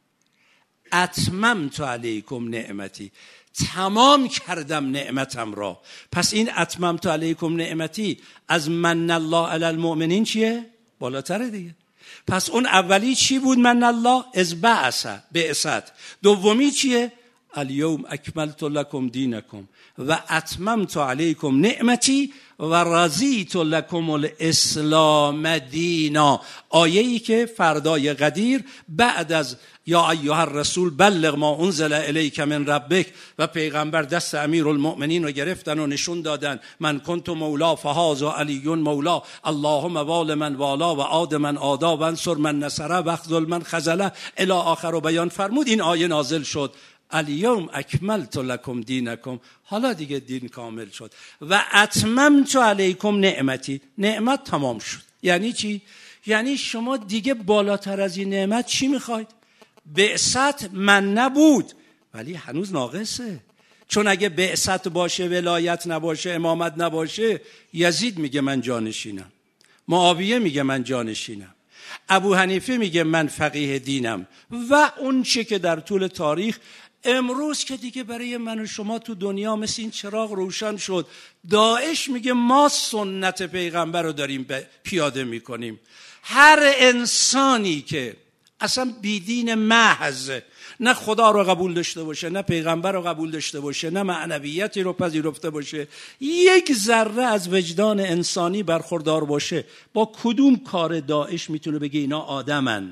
اتممت علیکم نعمتی، تمام کردم نعمتم را. پس این اتممت علیکم نعمتی از من الله علی المؤمنین چیه؟ بالاتره دیگه. پس اون اولی چی بود؟ من الله از بعث، بعثت. دومی چیه؟ الیوم اکملت لکم دینکم و اتممت علیکم نعمتی و رضیت لکم الاسلام دینا. آیه‌ای که فردای قدیر بعد از یا ایها الرسول بلغ ما انزل الیک من ربک و پیغمبر دست امیرالمؤمنین رو گرفتن و نشون دادن من کنت مولا فهذا علی مولا، اللهم وال من والا و عاد من عادا و انصر من نصره و اخذل من خذله الی آخر و بیان فرمود. این آیه نازل شد الیوم اکملت لکم دینکم، حالا دیگه دین کامل شد. و اتممت علیکم نعمتی، نعمت تمام شد. یعنی چی؟ یعنی شما دیگه بالاتر از این نعمت چی میخواید؟ بعثت من نبود ولی هنوز ناقصه. چون اگه بعثت باشه، ولایت نباشه، امامت نباشه، یزید میگه من جانشینم، معاویه میگه من جانشینم، ابو حنیفه میگه من فقیه دینم و اون چه که در طول تاریخ. امروز که دیگه برای من و شما تو دنیا مثل این چراغ روشن شد، داعش میگه ما سنت پیغمبر رو داریم پیاده میکنیم. هر انسانی که اصلا بیدین محض، نه خدا رو قبول داشته باشه، نه پیغمبر رو قبول داشته باشه، نه معنویتی رو پذیرفته باشه، یک ذره از وجدان انسانی برخوردار باشه، با کدوم کار داعش میتونه بگه اینا آدمن؟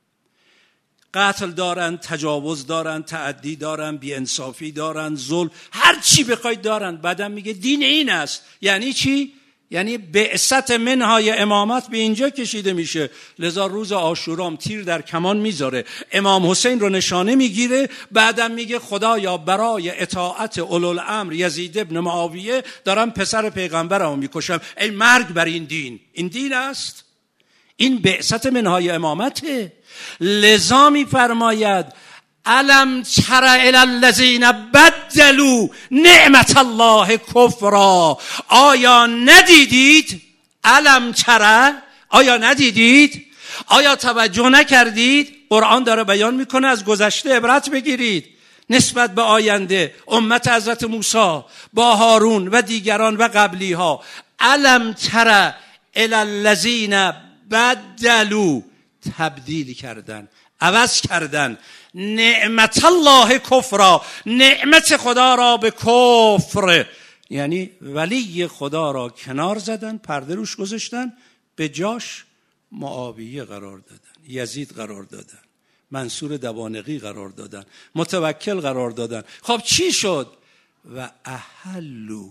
قتل دارن، تجاوز دارن، تعدی دارن، بی‌انصافی دارن، ظلم، هر چی بخواید دارن. بعدم میگه دین این است. یعنی چی؟ یعنی بعثت منهای امامت به اینجا کشیده میشه. لذا روز عاشورام تیر در کمان میذاره، امام حسین رو نشانه میگیره، بعدم میگه خدایا برای اطاعت اولوالامر یزید ابن معاویه دارم پسر پیغمبرمو میکشم. ای مرگ بر این دین! این دین است؟ این بعثت منهای امامته. لذا میفرماید الم تر الی الذین بدلوا نعمت الله کفرا. آیا ندیدید؟ الم تر، آیا ندیدید؟ آیا توجه نکردید؟ قرآن داره بیان میکنه از گذشته عبرت بگیرید نسبت به آینده. امت حضرت موسی با هارون و دیگران و قبلی ها. الم تر الی الذین بدلوا، تبدیل کردن، عوض کردن نعمت الله کفرا، نعمت خدا را به کفر، یعنی ولی خدا را کنار زدن، پرده روش گذاشتن، به جاش معاویه قرار دادن، یزید قرار دادن، منصور دوانقی قرار دادن، متوکل قرار دادن. خب چی شد؟ و احلوا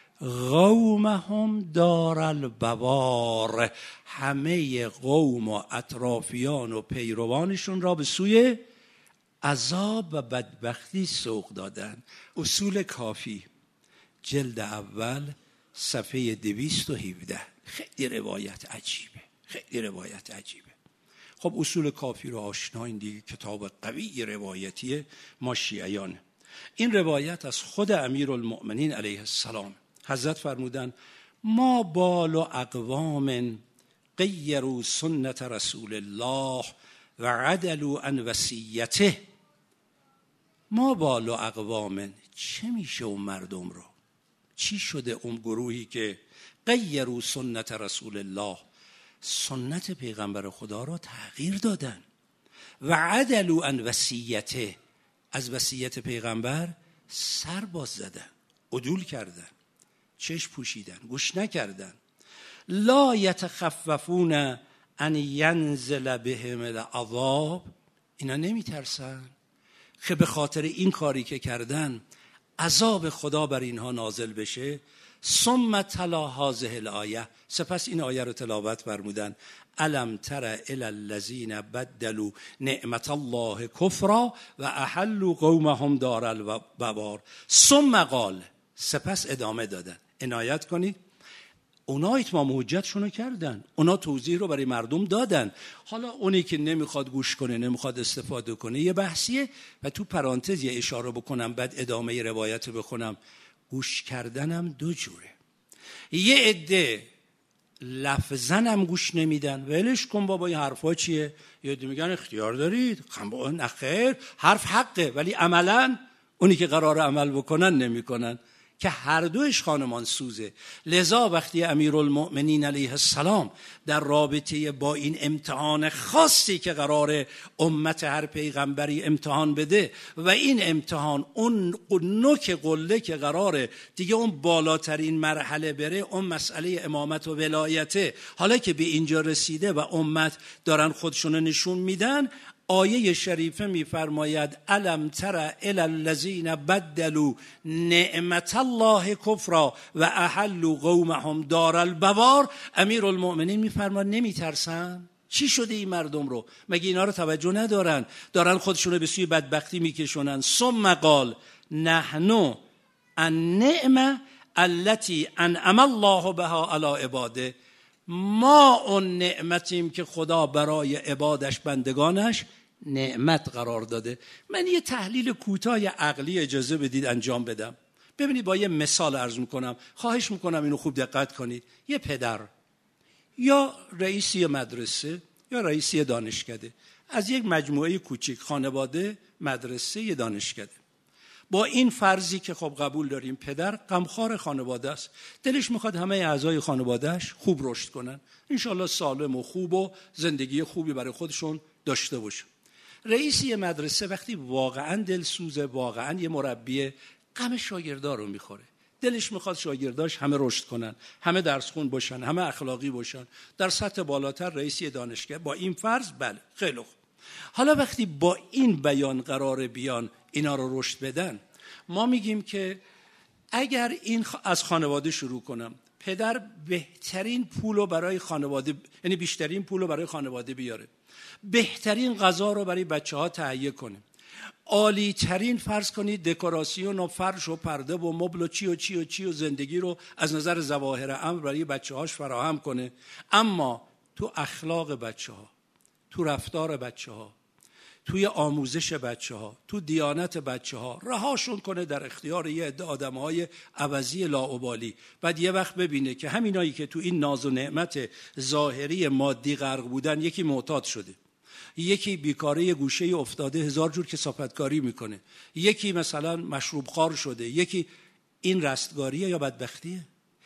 قومهم دار البوار، همه قوم و اطرافیان و پیروانشون را به سوی عذاب و بدبختی سوق دادن. اصول کافی جلد اول صفحه دویست و هفده. خیلی روایت عجیبه، خیلی روایت عجیبه. خب اصول کافی رو آشناین دیگه، کتاب قوی روایتی ما شیعیان. این روایت از خود امیرالمؤمنین علیه السلام. حضرت فرمودن ما بال اقوام غیروا سنت رسول الله و عدلوا عن وصیته. ما بال اقوام، چه میشه اون مردم رو؟ چی شده اون گروهی که غیروا سنت رسول الله، سنت پیغمبر خدا را تغییر دادن، و عدلوا عن وصیته، از وصیت پیغمبر سر باز زدن، عدول کردن، چشم پوشیدن، گوش نکردن. لا یتخففون ان ینزل بهم العذاب، اینا نمیترسن که به خاطر این کاری که کردن عذاب خدا بر اینها نازل بشه. ثم تلا هذه الآیه، سپس این آیه رو تلاوت فرمودن. الم تر الی الذین بدلوا نعمت الله کفرا و احلوا قومهم دار البوار. ثم قال، سپس ادامه دادن. عنایت کنید، اونا اتمام حجتشونو کردن، اونا توضیح رو برای مردم دادن. حالا اونی که نمیخواد گوش کنه، نمیخواد استفاده کنه، یه بحثیه. و تو پرانتز یه اشاره بکنم بعد ادامه روایت بخونم. گوش کردنم دو جوره. یه عده لفظن هم گوش نمیدن، ولش کن بابا این حرفا چیه. یه عده میگن اختیار دارید، نه خیر، حرف حقه، ولی عملا اونی که قرار عمل بکنن نمیکنن، که هر دوش خانمان سوزه. لذا وقتی امیرالمؤمنین علیه السلام در رابطه با این امتحان خاصی که قرار امت هر پیغمبری امتحان بده و این امتحان اون نوک قله که قراره دیگه اون بالاترین مرحله بره، اون مسئله امامت و ولایته، حالا که به اینجا رسیده و امت دارن خودشون نشون میدن، آیه شریفه میفرماید الم تر الی الذین بدلوا نعمت الله کفرا و احلوا قومهم دار البوار. امیرالمؤمنین میفرماید نمیترسن؟ چی شده این مردم رو؟ مگه اینا رو توجه ندارن؟ دارن خودشون رو به سوی بدبختی میکشونن. ثم قال نحن النعمه التي انعم الله بها علی عباده. ما اون نعمتیم که خدا برای عبادش، بندگانش نعمت قرار داده. من یه تحلیل کوتاه عقلی اجازه بدید انجام بدم. ببینید، با یه مثال عرض میکنم، خواهش میکنم اینو خوب دقت کنید. یه پدر یا رئیسی مدرسه یا رئیسی دانشکده از یک مجموعه کوچیک، خانواده، مدرسه، یه دانشکده، با این فرضی که خب قبول داریم پدر غمخوار خانواده است، دلش میخواد همه اعضای خانوادهش خوب رشد کنن، انشالله سالم و خوب و زندگی خوبی برای خودشون داشته باشن. رئیسی مدرسه وقتی واقعا دلسوزه، واقعا یه مربی، غم شاگردا رو میخوره، دلش میخواد شاگرداش همه رشد کنن، همه درس خون باشن، همه اخلاقی باشن، در سطح بالاتر رئیسی دانشگاه. با این فرض بله خیلی خوب. حالا وقتی با این بیان قرار بیان اینا رو رشد بدن، ما میگیم که اگر این از خانواده شروع کنم، پدر بهترین پولو برای خانواده، یعنی بیشترین پولو برای خانواده بیاره، بهترین غذا رو برای بچه‌ها تهیه کنه، عالی ترین فرض کنید دکوراسیون و فرش و پرده و مبل و چی و چی و چی و زندگی رو از نظر ظواهر امر برای بچه‌هاش فراهم کنه، اما تو اخلاق بچه‌ها، تو رفتار بچه‌ها، توی آموزش بچه‌ها، تو دیانت بچه‌ها رهاشون کنه در اختیار یه عده آدم‌های عوضی لاابالی. بعد یه وقت ببینه که همینایی که تو این ناز و نعمت ظاهری مادی غرق بودن، یکی معتاد شده، یکی بیکاره گوشه افتاده هزار جور کثافتکاری میکنه، یکی مثلا مشروب خوار شده، یکی. این رستگاریه یا بدبختیه؟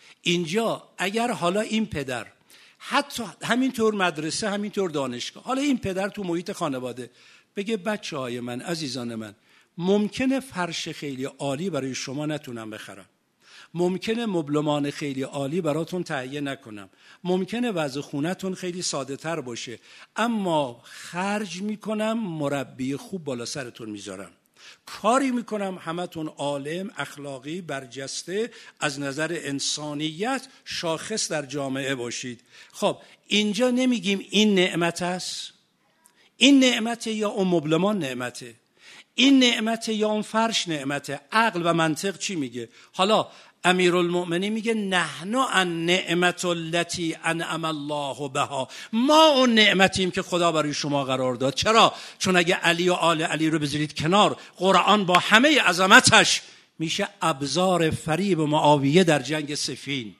اینجا اگر حالا این پدر حتی همینطور مدرسه، همینطور دانشگاه، حالا این پدر تو محیط خانواده بگه بچه های من، عزیزان من، ممکنه فرش خیلی عالی برای شما نتونم بخرم، ممکنه مبلمان خیلی عالی براتون تهیه نکنم، ممکنه وضع خونتون خیلی ساده تر باشه، اما خرج میکنم، مربی خوب بالا سرتون میذارم، کاری میکنم همتون عالم، اخلاقی، برجسته، از نظر انسانیت شاخص در جامعه باشید. خب اینجا نمیگیم این نعمت است، این نعمت یا اون مبلمان نعمته، این نعمت یا اون فرش نعمته. عقل و منطق چی میگه؟ حالا امیرالمؤمنین میگه نحن النعمت التي انعم الله بها، ما اون نعمتیم که خدا برای شما قرار داد. چرا؟ چون اگه علی و آل علی رو بذارید کنار، قرآن با همه عظمتش میشه ابزار فریب معاویه در جنگ صفین.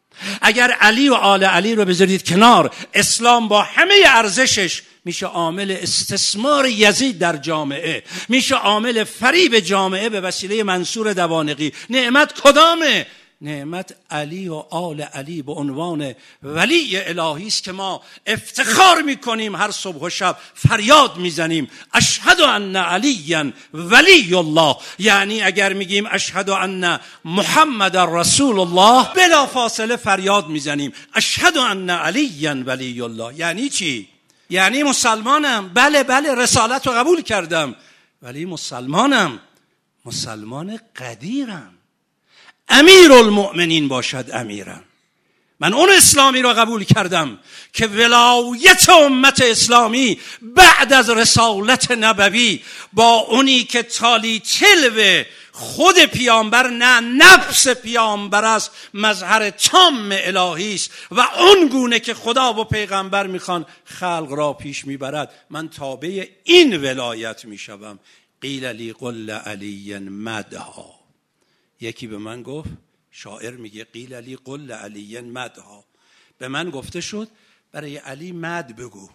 اگر علی و آل علی رو بذارید کنار، اسلام با همه ارزشش میشه عامل استثمار یزید در جامعه، میشه عامل فریب جامعه به وسیله منصور دوانقی. نعمت کدامه؟ نعمت علی و آل علی به عنوان ولی الهی است که ما افتخار میکنیم، هر صبح و شب فریاد میزنیم اشهد ان علی ولی الله. یعنی اگر میگیم اشهد ان محمد رسول الله، بلا فاصله فریاد میزنیم اشهد ان علی ولی الله. یعنی چی؟ یعنی مسلمانم، بله بله رسالت رو قبول کردم، ولی مسلمانم، مسلمان قدیرم. امیرالمؤمنین باشد امیرم. من اون اسلامی رو قبول کردم که ولایت امت اسلامی بعد از رسالت نبوی با اونی که تالی تلو خود پیامبر نه نفس پیامبر است، مظهر تام الهی است و اون گونه که خدا و پیغمبر میخوان خلق را پیش میبرد، من تابع این ولایت میشوم. قیل لی قل علی مدها. یکی به من گفت، شاعر میگه قیل لی قل علی مدها، به من گفته شد برای علی مد بگو.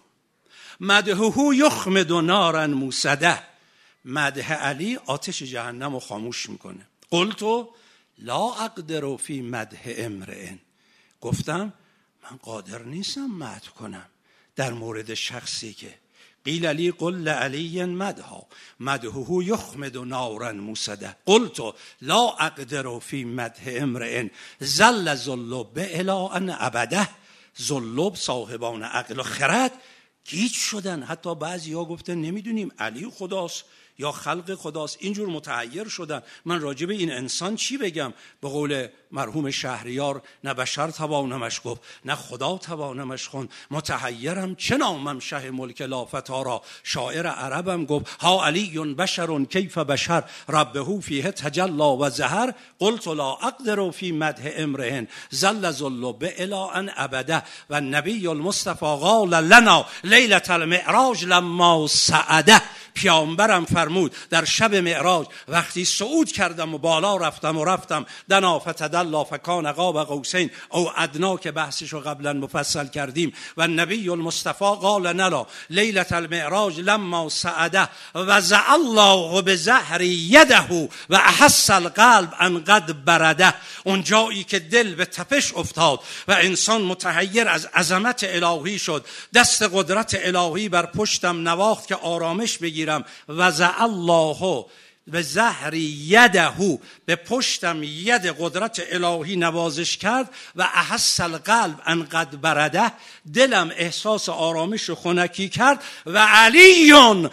مدهو یخمد نارا موسده. مدح علی آتش جهنم رو خاموش میکنه. قلت لا اقدر فی مدح امرئ. گفتم من قادر نیستم مدح کنم در مورد شخصی که قیل لی قل علی مدها مدهو یخمد نارا موسده. قلت لا اقدر فی مدح امرئ ظل ذلب الی ان ابده. ذلب صاحبان عقل و خرد گیج شدن. حتی بعضیا گفتن نمیدونیم علی خداست یا خلق خداست. اینجور متحیر شدن. من راجع به این انسان چی بگم؟ به قول مرحوم شهریار، نه بشر توانمش گفت نه خدا توانمش خوند. متحیرم چه نامم شه ملک لافتا را. شاعر عربم گفت ها علی بشر کیف بشر ربه فیه تجلا و زهر. قلت لا اقدر فی مدح امرئ ظل ذلب الی ان ابده. و نبی المصطفى قال لنا لیلة المعراج لما صعده. پیامبرم فرمود در شب معراج وقتی صعود کردم و بالا رفتم و رفتم دنا فتدلا فکان قاب قوسین او ادنا که بحثشو قبلا مفصل کردیم. و نبی المصطفى قال نلا لیلة المعراج لما صعده وضع الله بظهر یده و احس القلب ان قد برده. اون جایی که دل به تپش افتاد و انسان متحیر از عظمت الهی شد، دست قدرت الهی بر پشتم نواخت که آرامش بگیرم. وضع الله به ظهر یده، به پشتم ید قدرت الهی نوازش کرد. و احس القلب ان قد برده، دلم احساس آرامش و خنکی کرد. و علی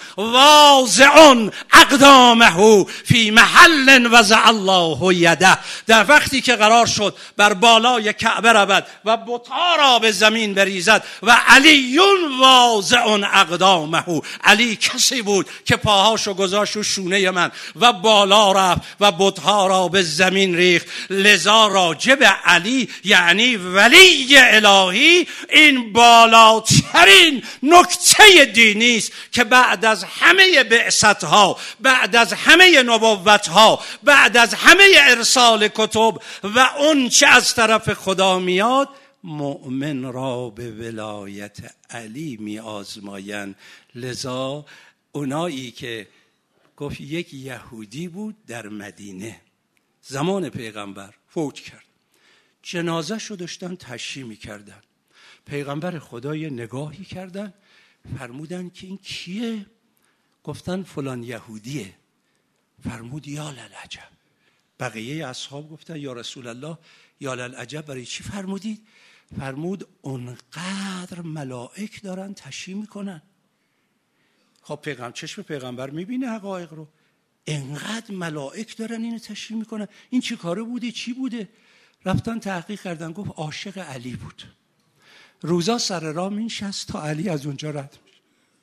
واضع اقدامه فی محل وضع الله یده. در وقتی که قرار شد بر بالای کعبه رود و بت‌ها را به زمین بریزد و علی واضع اقدامه، علی کسی بود که پاهاشو گذاشت رو شونه من و بالا رفت و بت‌ها را به زمین ریخت. لذا راجب علی یعنی ولی الهی این بالاترین نکته دینی است که بعد از همه بعثت‌ها، بعد از همه نبوت‌ها، بعد از همه ارسال کتب و اون چه از طرف خدا میاد، مؤمن را به ولایت علی می آزمایند. لذا اونایی که گفت یک یهودی بود در مدینه زمان پیغمبر فوت کرد، جنازه شو داشتن تشییع می‌کردن. پیغمبر خدا یه نگاهی کردن، فرمودن که این کیه؟ گفتن فلان یهودیه. فرمود یا للعجب. بقیه اصحاب گفتن یا رسول الله یا للعجب برای چی فرمودید؟ فرمود اونقدر ملائک دارن تشییع میکنن. خب پیغمبر چشم پیغمبر میبینه حقایق رو، انقدر ملائک دارن اینو تشریح میکنن، این چی کاره بوده چی بوده؟ رفتن تحقیق کردن، گفت عاشق علی بود، روزا سر راه مینشست تا علی از اونجا رد میشه.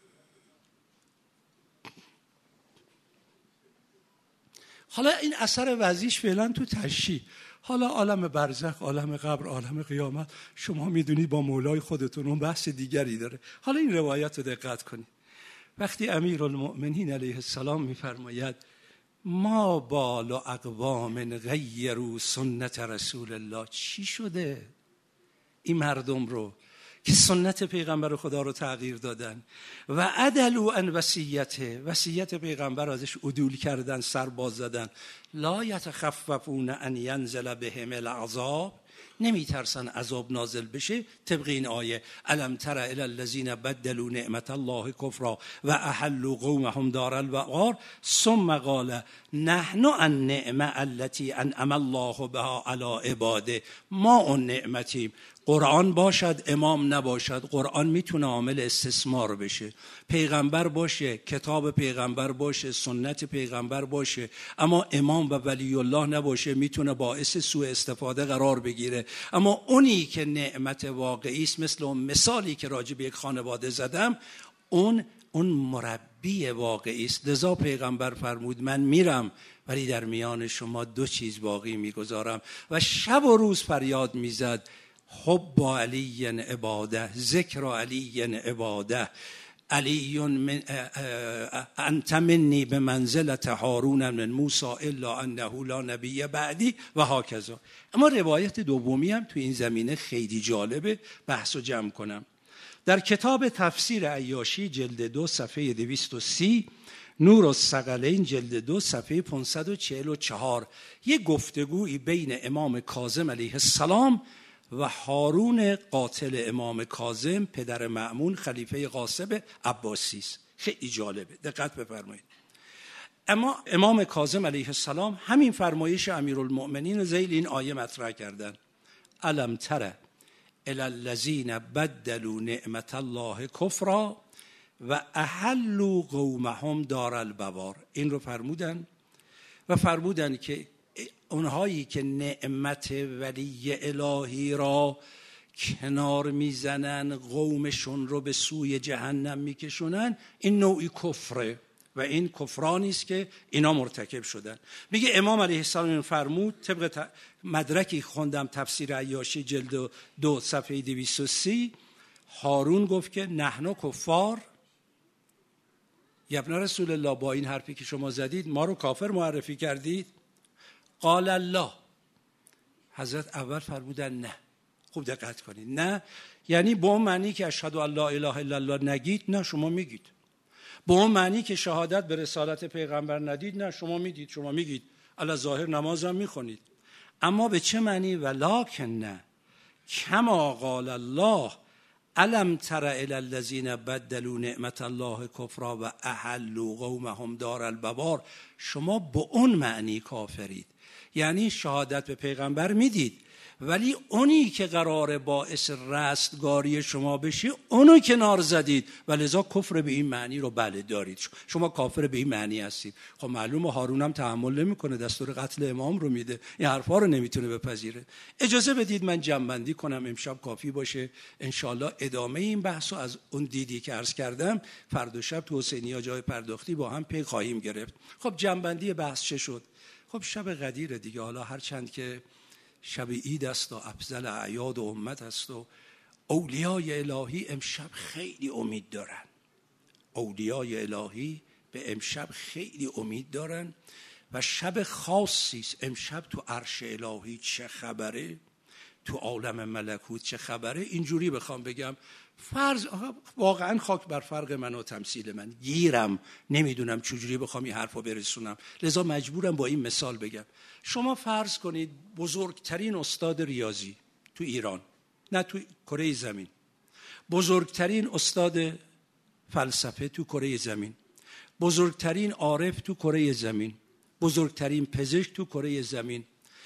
حالا این اثر وضعیش فعلا تو تشییع. حالا عالم برزخ، عالم قبر، عالم قیامت شما میدونید با مولای خودتون اون بحث دیگری داره. حالا این روایت رو دقت کنید. وقتی امیرالمؤمنین علیه السلام میفرماید ما بال اقوام غیروا سنت رسول الله، چی شده این مردم رو که سنت پیغمبر خدا رو تغییر دادن و عدلوا عن وصیته، وصیت پیغمبر ازش عدول کردن، سر باز زدن. لا یتخففون ان ینزل بهم العذاب، نمیترسن عذاب نازل بشه طبق این آیه الم تر الی الذین بدلوا نعمت الله کفرا و احلوا قومهم دار البوار ثم قال نحن النعمه التي انعم الله بها علی عباده. ما اون نعمتیم. قرآن باشد امام نباشد، قرآن میتونه عامل استثمار بشه، پیغمبر باشه، کتاب پیغمبر باشه، سنت پیغمبر باشه، اما امام و ولی الله نباشه میتونه باعث سوء استفاده قرار بگیره. اما اونی که نعمت واقعی است، مثل اون مثالی که راجع به یک خانواده زدم، اون اون مربی واقعی است. لذا پیغمبر فرمود من میرم ولی در میان شما دو چیز باقی میگذارم. و شب و روز فریاد میزد حب علی عباده، ذکر علی عباده، علی من انت منی به منزلت هارون من موسی الا انه لا نبی بعدی و هاکذا. اما روایت دومی هم تو این زمینه خیلی جالبه، بحثو جمع کنم. در کتاب تفسیر عیاشی جلد دو صفحه دویست و سی، نور الثقلین جلد دو صفحه پانصد و چهل و چهار، یک گفتگویی بین امام کاظم علیه السلام و هارون قاتل امام کاظم پدر مأمون خلیفه قاسم عباسی است. خیلی جالبه، دقت بفرمایید. اما امام کاظم علیه السلام همین فرمایش امیرالمؤمنین ذیل این آیه مطرح کردن الم تر الی الذین بدلوا نعمت الله کفرا و احلوا قومهم دار البوار. این رو فرمودن و فرمودن که اونهایی که نعمت ولی الهی را کنار میزنن، قومشون رو به سوی جهنم میکشونن، این نوعی کفره و این کفرانی است که اینا مرتکب شدن. میگه امام علیه السلام فرمود، طبق مدرکی خوندم تفسیر عیاشی جلد دو صفحه دویست و سی، هارون گفت که نحن کفار ابن رسول الله، با این حرفی که شما زدید ما رو کافر معرفی کردید. قال الله، حضرت اول فرمودن نه. خوب دقت کنید، نه یعنی با اون معنی که اشهد ان لا اله الا الله نگید، نه شما میگید. با اون معنی که شهادت به رسالت پیغمبر ندید، نه شما میدید، شما میگید. علی ظاهر نماز هم میخونید. اما به چه معنی؟ ولکن نه کما قال الله الم تر الی الذین بدلوا نعمت الله کفرا و احلوا قومهم دار البوار. شما با اون معنی کافرید، یعنی شهادت به پیغمبر میدید ولی اونی که قراره باعث رستگاری شما بشه اونو کنار زدید و لذا کفر به این معنی رو بله دارید، شما کافر به این معنی هستید. خب معلومه هارون هم تحمل نمیکنه، دستور قتل امام رو میده، این حرفا رو نمیتونه بپذیره. اجازه بدید من جمع‌بندی کنم، امشب کافی باشه. انشالله ادامه این بحثو از اون دیدی که عرض کردم فردا شب تو حسینیه جای پرداختی با هم پی خواهیم گرفت. خب جمع‌بندی بحث چه شد؟ خب شب قدیر دیگه، حالا هر چند که شب عید است و افضل اعیاد و امت است و اولیای الهی امشب خیلی امید دارن. اولیای الهی به امشب خیلی امید دارن و شب خاصی است امشب. تو عرش الهی چه خبره، تو عالم ملکوت چه خبره. اینجوری بخوام بگم، فرض واقعا خاک بر فرق من و تمثیل من، گیرم نمیدونم چجوری بخوام این حرفو برسونم، لذا مجبورم با این مثال بگم. شما فرض کنید بزرگترین استاد ریاضی تو ایران، نه تو کره زمین، بزرگترین استاد فلسفه تو کره زمین، بزرگترین عارف تو کره زمین، بزرگترین پزشک تو کره زمین،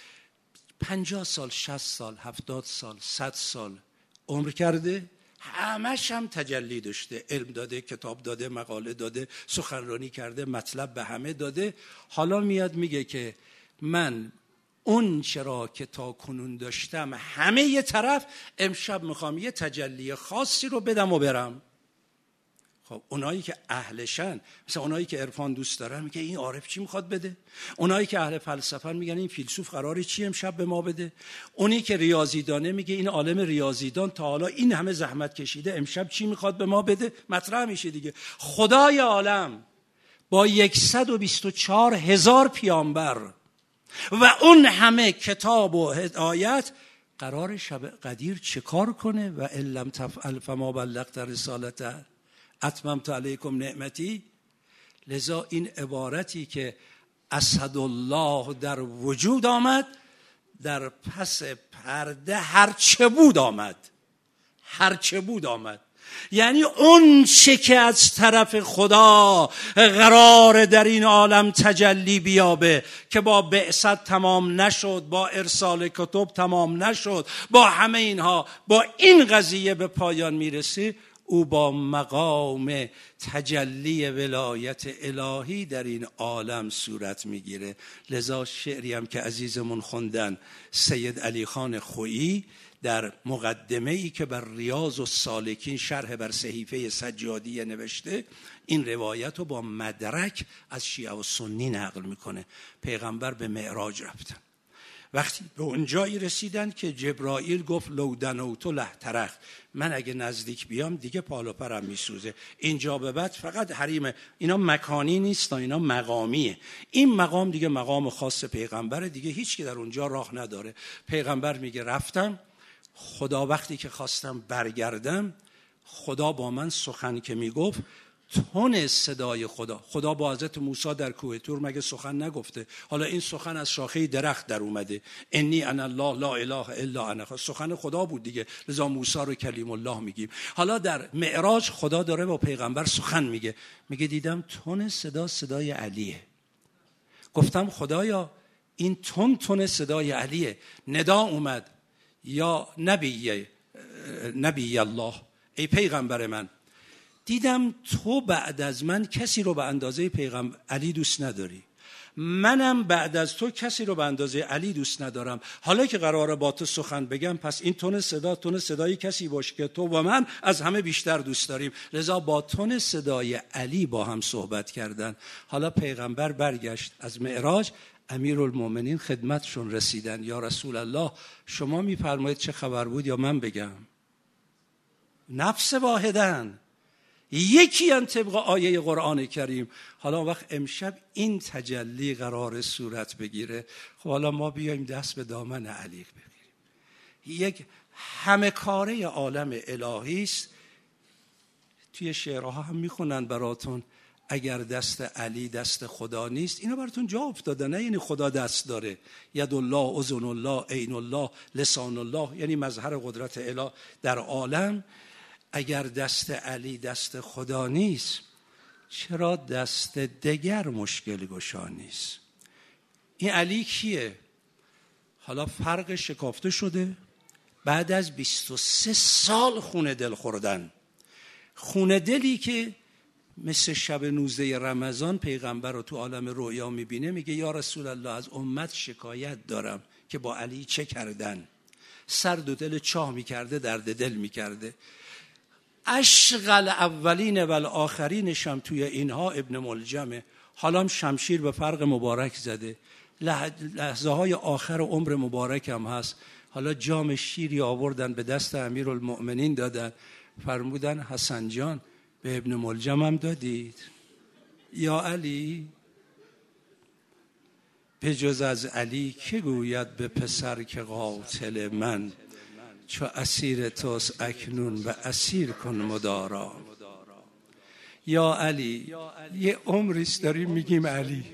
پنجاه سال، شصت سال، هفتاد سال، صد سال عمر کرده، همش هم تجلی داشته، علم داده، کتاب داده، مقاله داده، سخنرانی کرده، مطلب به همه داده. حالا میاد میگه که من اون چرا که تا کنون داشتم همه یه طرف، امشب میخوام یه تجلی خاصی رو بدم و برم. خب اونایی که اهلشن، مثلا اونایی که عرفان دوست دارن میگه این عارف چی میخواد بده، اونایی که اهل فلسفه میگن این فیلسوف قراره چی امشب به ما بده، اونی که ریاضیدانه میگه این عالم ریاضیدان تا حالا این همه زحمت کشیده امشب چی میخواد به ما بده. مطرح میشه دیگه. خدای عالم با صد و بیست و چهار هزار پیامبر و اون همه کتاب و هدایت قرار شب قدیر چه کار کنه؟ و الم تفعل فما بلغت رسالته اتممت علیکم نعمتی. لذا این عبارتی که اسد الله در وجود آمد در پس پرده هرچه بود آمد، هرچه بود آمد. یعنی اون چه که از طرف خدا قرار در این عالم تجلی بیابه که با بعثت تمام نشد، با ارسال کتب تمام نشد، با همه اینها، با این قضیه به پایان میرسه، او با مقام تجلی ولایت الهی در این عالم صورت میگیره. لذا شعری هم که عزیزمون خوندن، سید علی خان خویی در مقدمه ای که بر ریاض السالکین شرح بر صحیفه سجادیه نوشته، این روایت رو با مدرک از شیعه و سنی نقل میکنه. پیغمبر به معراج رفتن، وقتی به اونجایی رسیدن که جبرائیل گفت لو دنوت لحترقت، من اگه نزدیک بیام دیگه پال و پرم میسوزه. اینجا به بعد فقط حریم، اینا مکانی نیست، اینا مقامیه. این مقام دیگه مقام خاص پیغمبره، دیگه هیچ کی در اونجا راه نداره. پیغمبر میگه رفتم، خدا وقتی که خواستم برگردم، خدا با من سخن که میگفت تون صدای خدا، خدا با حضرت موسی در کوه طور مگه سخن نگفته؟ حالا این سخن از شاخه درخت در اومده، انی انا الله لا اله الا انا، سخن خدا بود دیگه، لذا موسی رو کلیم الله میگیم. حالا در معراج خدا داره با پیغمبر سخن میگه، میگه دیدم تون صدا صدای علیه. گفتم خدایا این تون تون صدای علیه. ندا اومد، یا نبی نبی الله، ای پیغمبر من، دیدم تو بعد از من کسی رو به اندازه پیغمبر علی دوست نداری، منم بعد از تو کسی رو به اندازه علی دوست ندارم. حالا که قراره با تو سخن بگم، پس این تون صدا تون صدای کسی باشه که تو و من از همه بیشتر دوست داریم. لذا با تون صدای علی با هم صحبت کردن. حالا پیغمبر برگشت از معراج، امیرالمومنین خدمتشون رسیدن، یا رسول الله شما میفرمایید چه خبر بود یا من بگم؟ نفس واحدن، یکی ان طبق آیه قرآن کریم. حالا وقت امشب این تجلی قرار صورت بگیره، خب حالا ما بیایم دست به دامن علی بگیریم. یک همه کاره عالم الهی است. توی شعرها هم میخونن براتون، اگر دست علی دست خدا نیست، اینا براتون جا افتاده، نه یعنی خدا دست داره. ید الله، اذن الله، عین الله، لسان الله، یعنی مظهر قدرت اله در عالم. اگر دست علی دست خدا نیست، چرا دست دگر مشکل گشا نیست؟ این علی کیه؟ حالا فرق شکافته شده بعد از بیست و سه سال خون دل خوردن. خون دلی که مثل شب نوزده رمضان پیغمبر رو تو عالم رویا میبینه، میگه یا رسول الله از امت شکایت دارم که با علی چه کردن. سرد و دل چاه میکرده، درد دل میکرده. اشغل اولین و الاخرینش هم توی اینها ابن ملجمه. حالا هم شمشیر به فرق مبارک زده، لحظه های آخر عمر مبارک هم هست. حالا جام شیری آوردن به دست امیرالمؤمنین دادن، فرمودن حسن جان به ابن ملجم هم دادید؟ یا علی، به جز از علی که گوید به پسر که قاتل من، چو اسیر توست اکنون و اسیر کن مدارا. یا علی، یه عمریست داریم میگیم علی،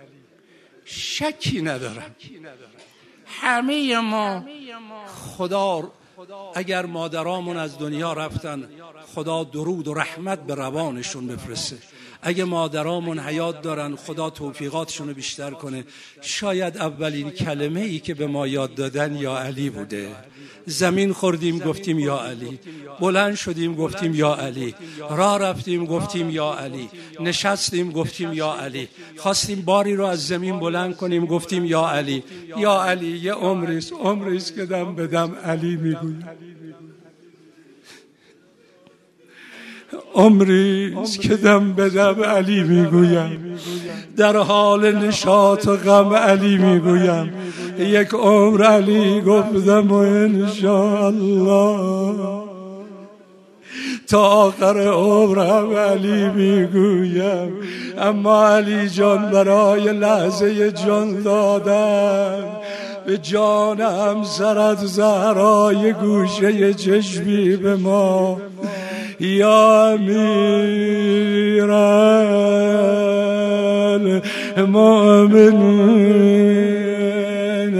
شکی ندارم همه ما خدا، اگر مادرامون از دنیا رفتن خدا درود و رحمت به روانشون بفرسته، اگه مادرامون حیات دارن خدا توفیقاتشون رو بیشتر کنه. شاید اولین کلمه ای که به ما یاد دادن یا علی بوده. زمین خوردیم گفتیم یا علی، بلند شدیم گفتیم یا علی، راه رفتیم گفتیم یا علی، نشستیم گفتیم یا علی، خواستیم باری رو از زمین بلند کنیم گفتیم یا علی. یا علی یه عمریست، عمریست که دم به دم علی میگویم، عمریست که دم به دم علی میگویم، در حال نشاط و غم علی میگویم، یک عمر علی گفتم و انشاءالله تا آخر عمرم علی میگویم. اما علی جان برای لحظه جان دادن به جان همسرت زهرای گوشه چشمی به ما، یا امیر المؤمنین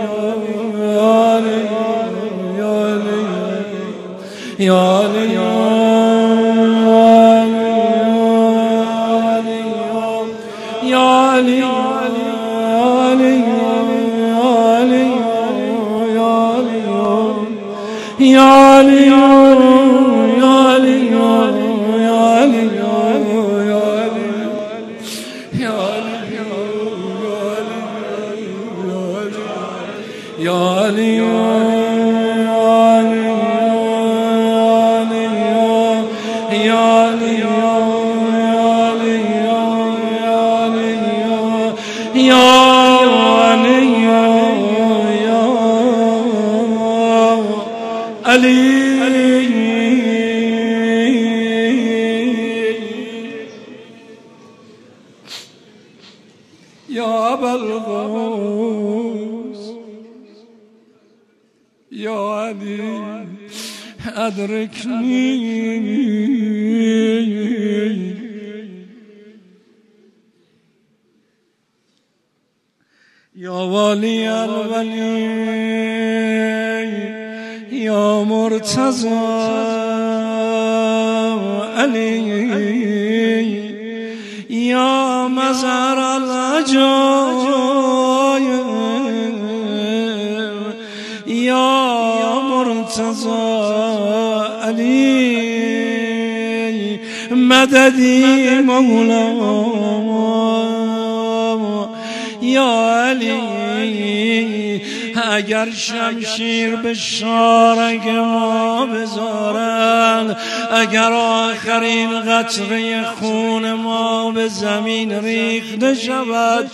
يا علي يا علي يا علي يا أبا الغوث يا علي أدركني يا ولي الولي يا مرتضى علي يا مزار العجايب يا مرتضى علي مددي مولا يا علي اگر شمشیر به شارگ ما بذارن، اگر آخرین قطره خون ما به زمین ریخته شود،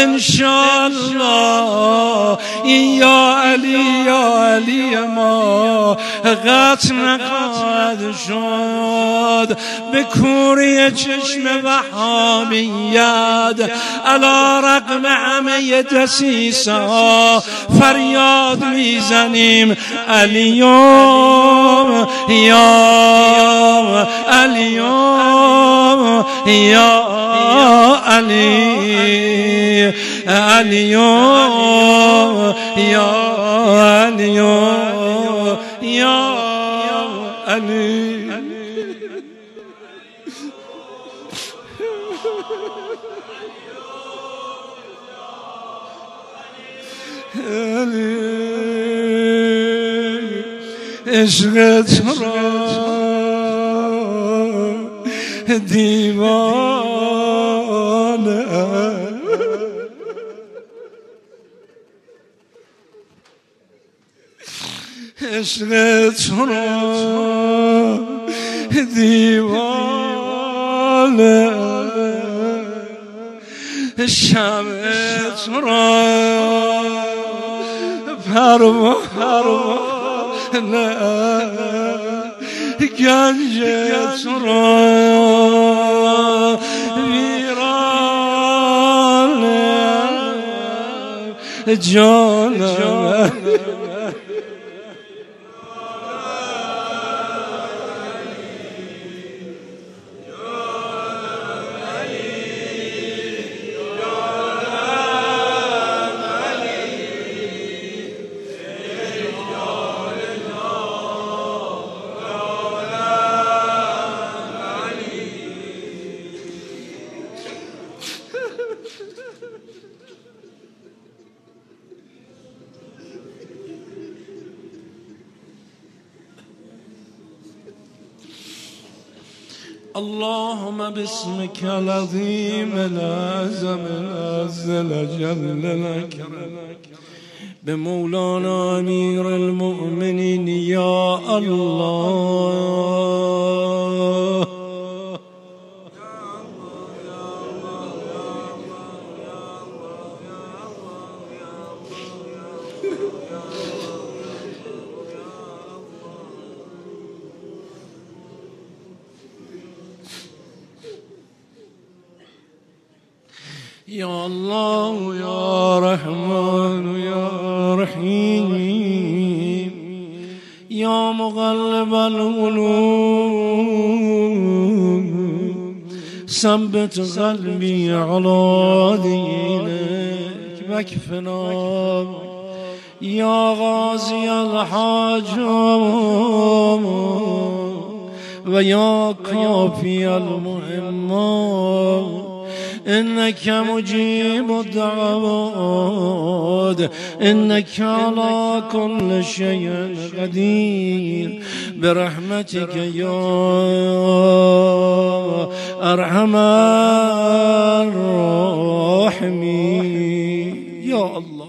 انشالله یا علی یا علی ما قطع نخواهد شد. به کوری چشم وهابیت علی رغم همه دسیسه ها فریاد میزنیم علیوم یا علیوم یا علی علیوم یا علیوم یا علی. عشق تو را دیوانه عشق تو را دیوانه شمع تو را پروانه گنج تو را ویرانه جانم. اللهم باسمك العظيم الأعظم الأجل جل الأكرم بمولانا أمير المؤمنين يا الله. يا الله يا رحمن يا رحيم يا مقلب القلوب ثبت قلبي على دينك واكفنا یا غازی الحاج و یا کافی المهم إنك مجيب الدعوات إنك على كل شيء قدير برحمتك يا أرحم الراحمين يا الله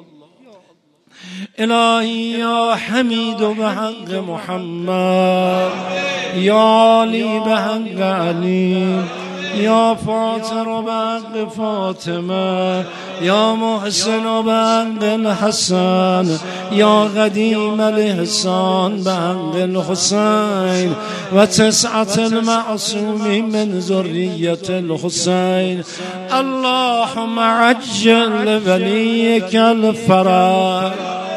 إلهي يا حميد بحق محمد يا علي بحق علي يا فاطر بحق فاطمة يا محسن بحق الحسن يا قديم الإحسان بحق الحسين وتسعة المعصومين من ذرية الحسين اللهم عجل وليك الفرج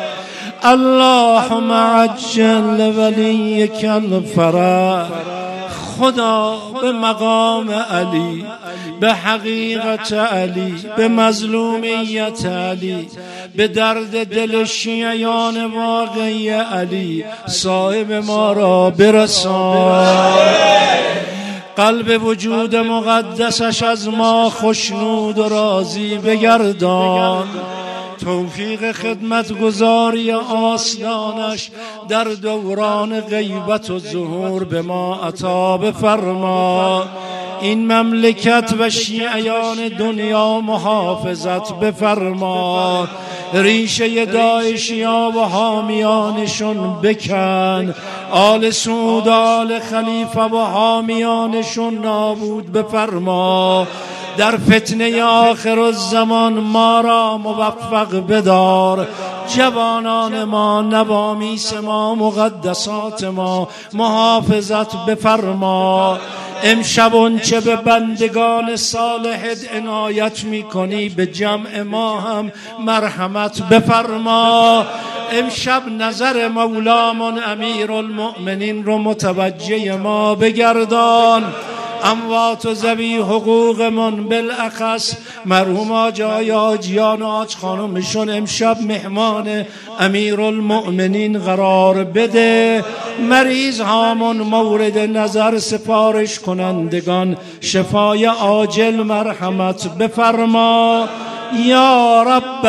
اللهم عجل وليك الفرج خدا به مقام علی، به حقیقت علی، به مظلومیت علی، به درد دل شیعیان واقعی علی صاحب ما را برسان. قلب وجود مقدسش از ما خشنود و راضی بگردان. توفیق خدمت گزاری آستانش در دوران غیبت و ظهور به ما عطا بفرما. این مملکت و شیعیان دنیا محافظت بفرما. ریشه داعشیا و حامیانشون بکن. آل سعود آل خلیفه و حامیانشون نابود بفرما. در فتنه آخر الزمان ما را موفق بدار. جوانان ما، نوامیس ما، مقدسات ما محافظت بفرما. امشب اونچه به بندگان صالحت عنایت میکنی به جمع ما هم مرحمت بفرما. امشب نظر مولامون امیر المؤمنین رو متوجه ما بگردان. اموات و ذوی حقوقمون بالاخص مرحوم آج آقای آجیان و آج خانمشون امشب مهمان امیر المؤمنین قرار بده. مریض هامون مورد نظر سفارش کنندگان شفای عاجل مرحمت بفرما. یا رب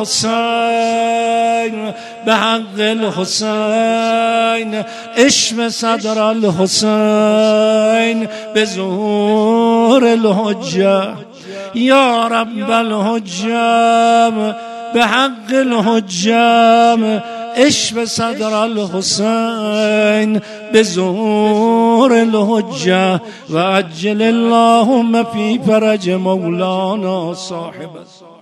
الحسین به حق الحسین اشف صدر الحسین به ظهور الحجه. یا رب الحجه به حق الحجه اشف صدر الحسین به ظهور الحجه و عجل اللهم فی فرج مولانا صاحب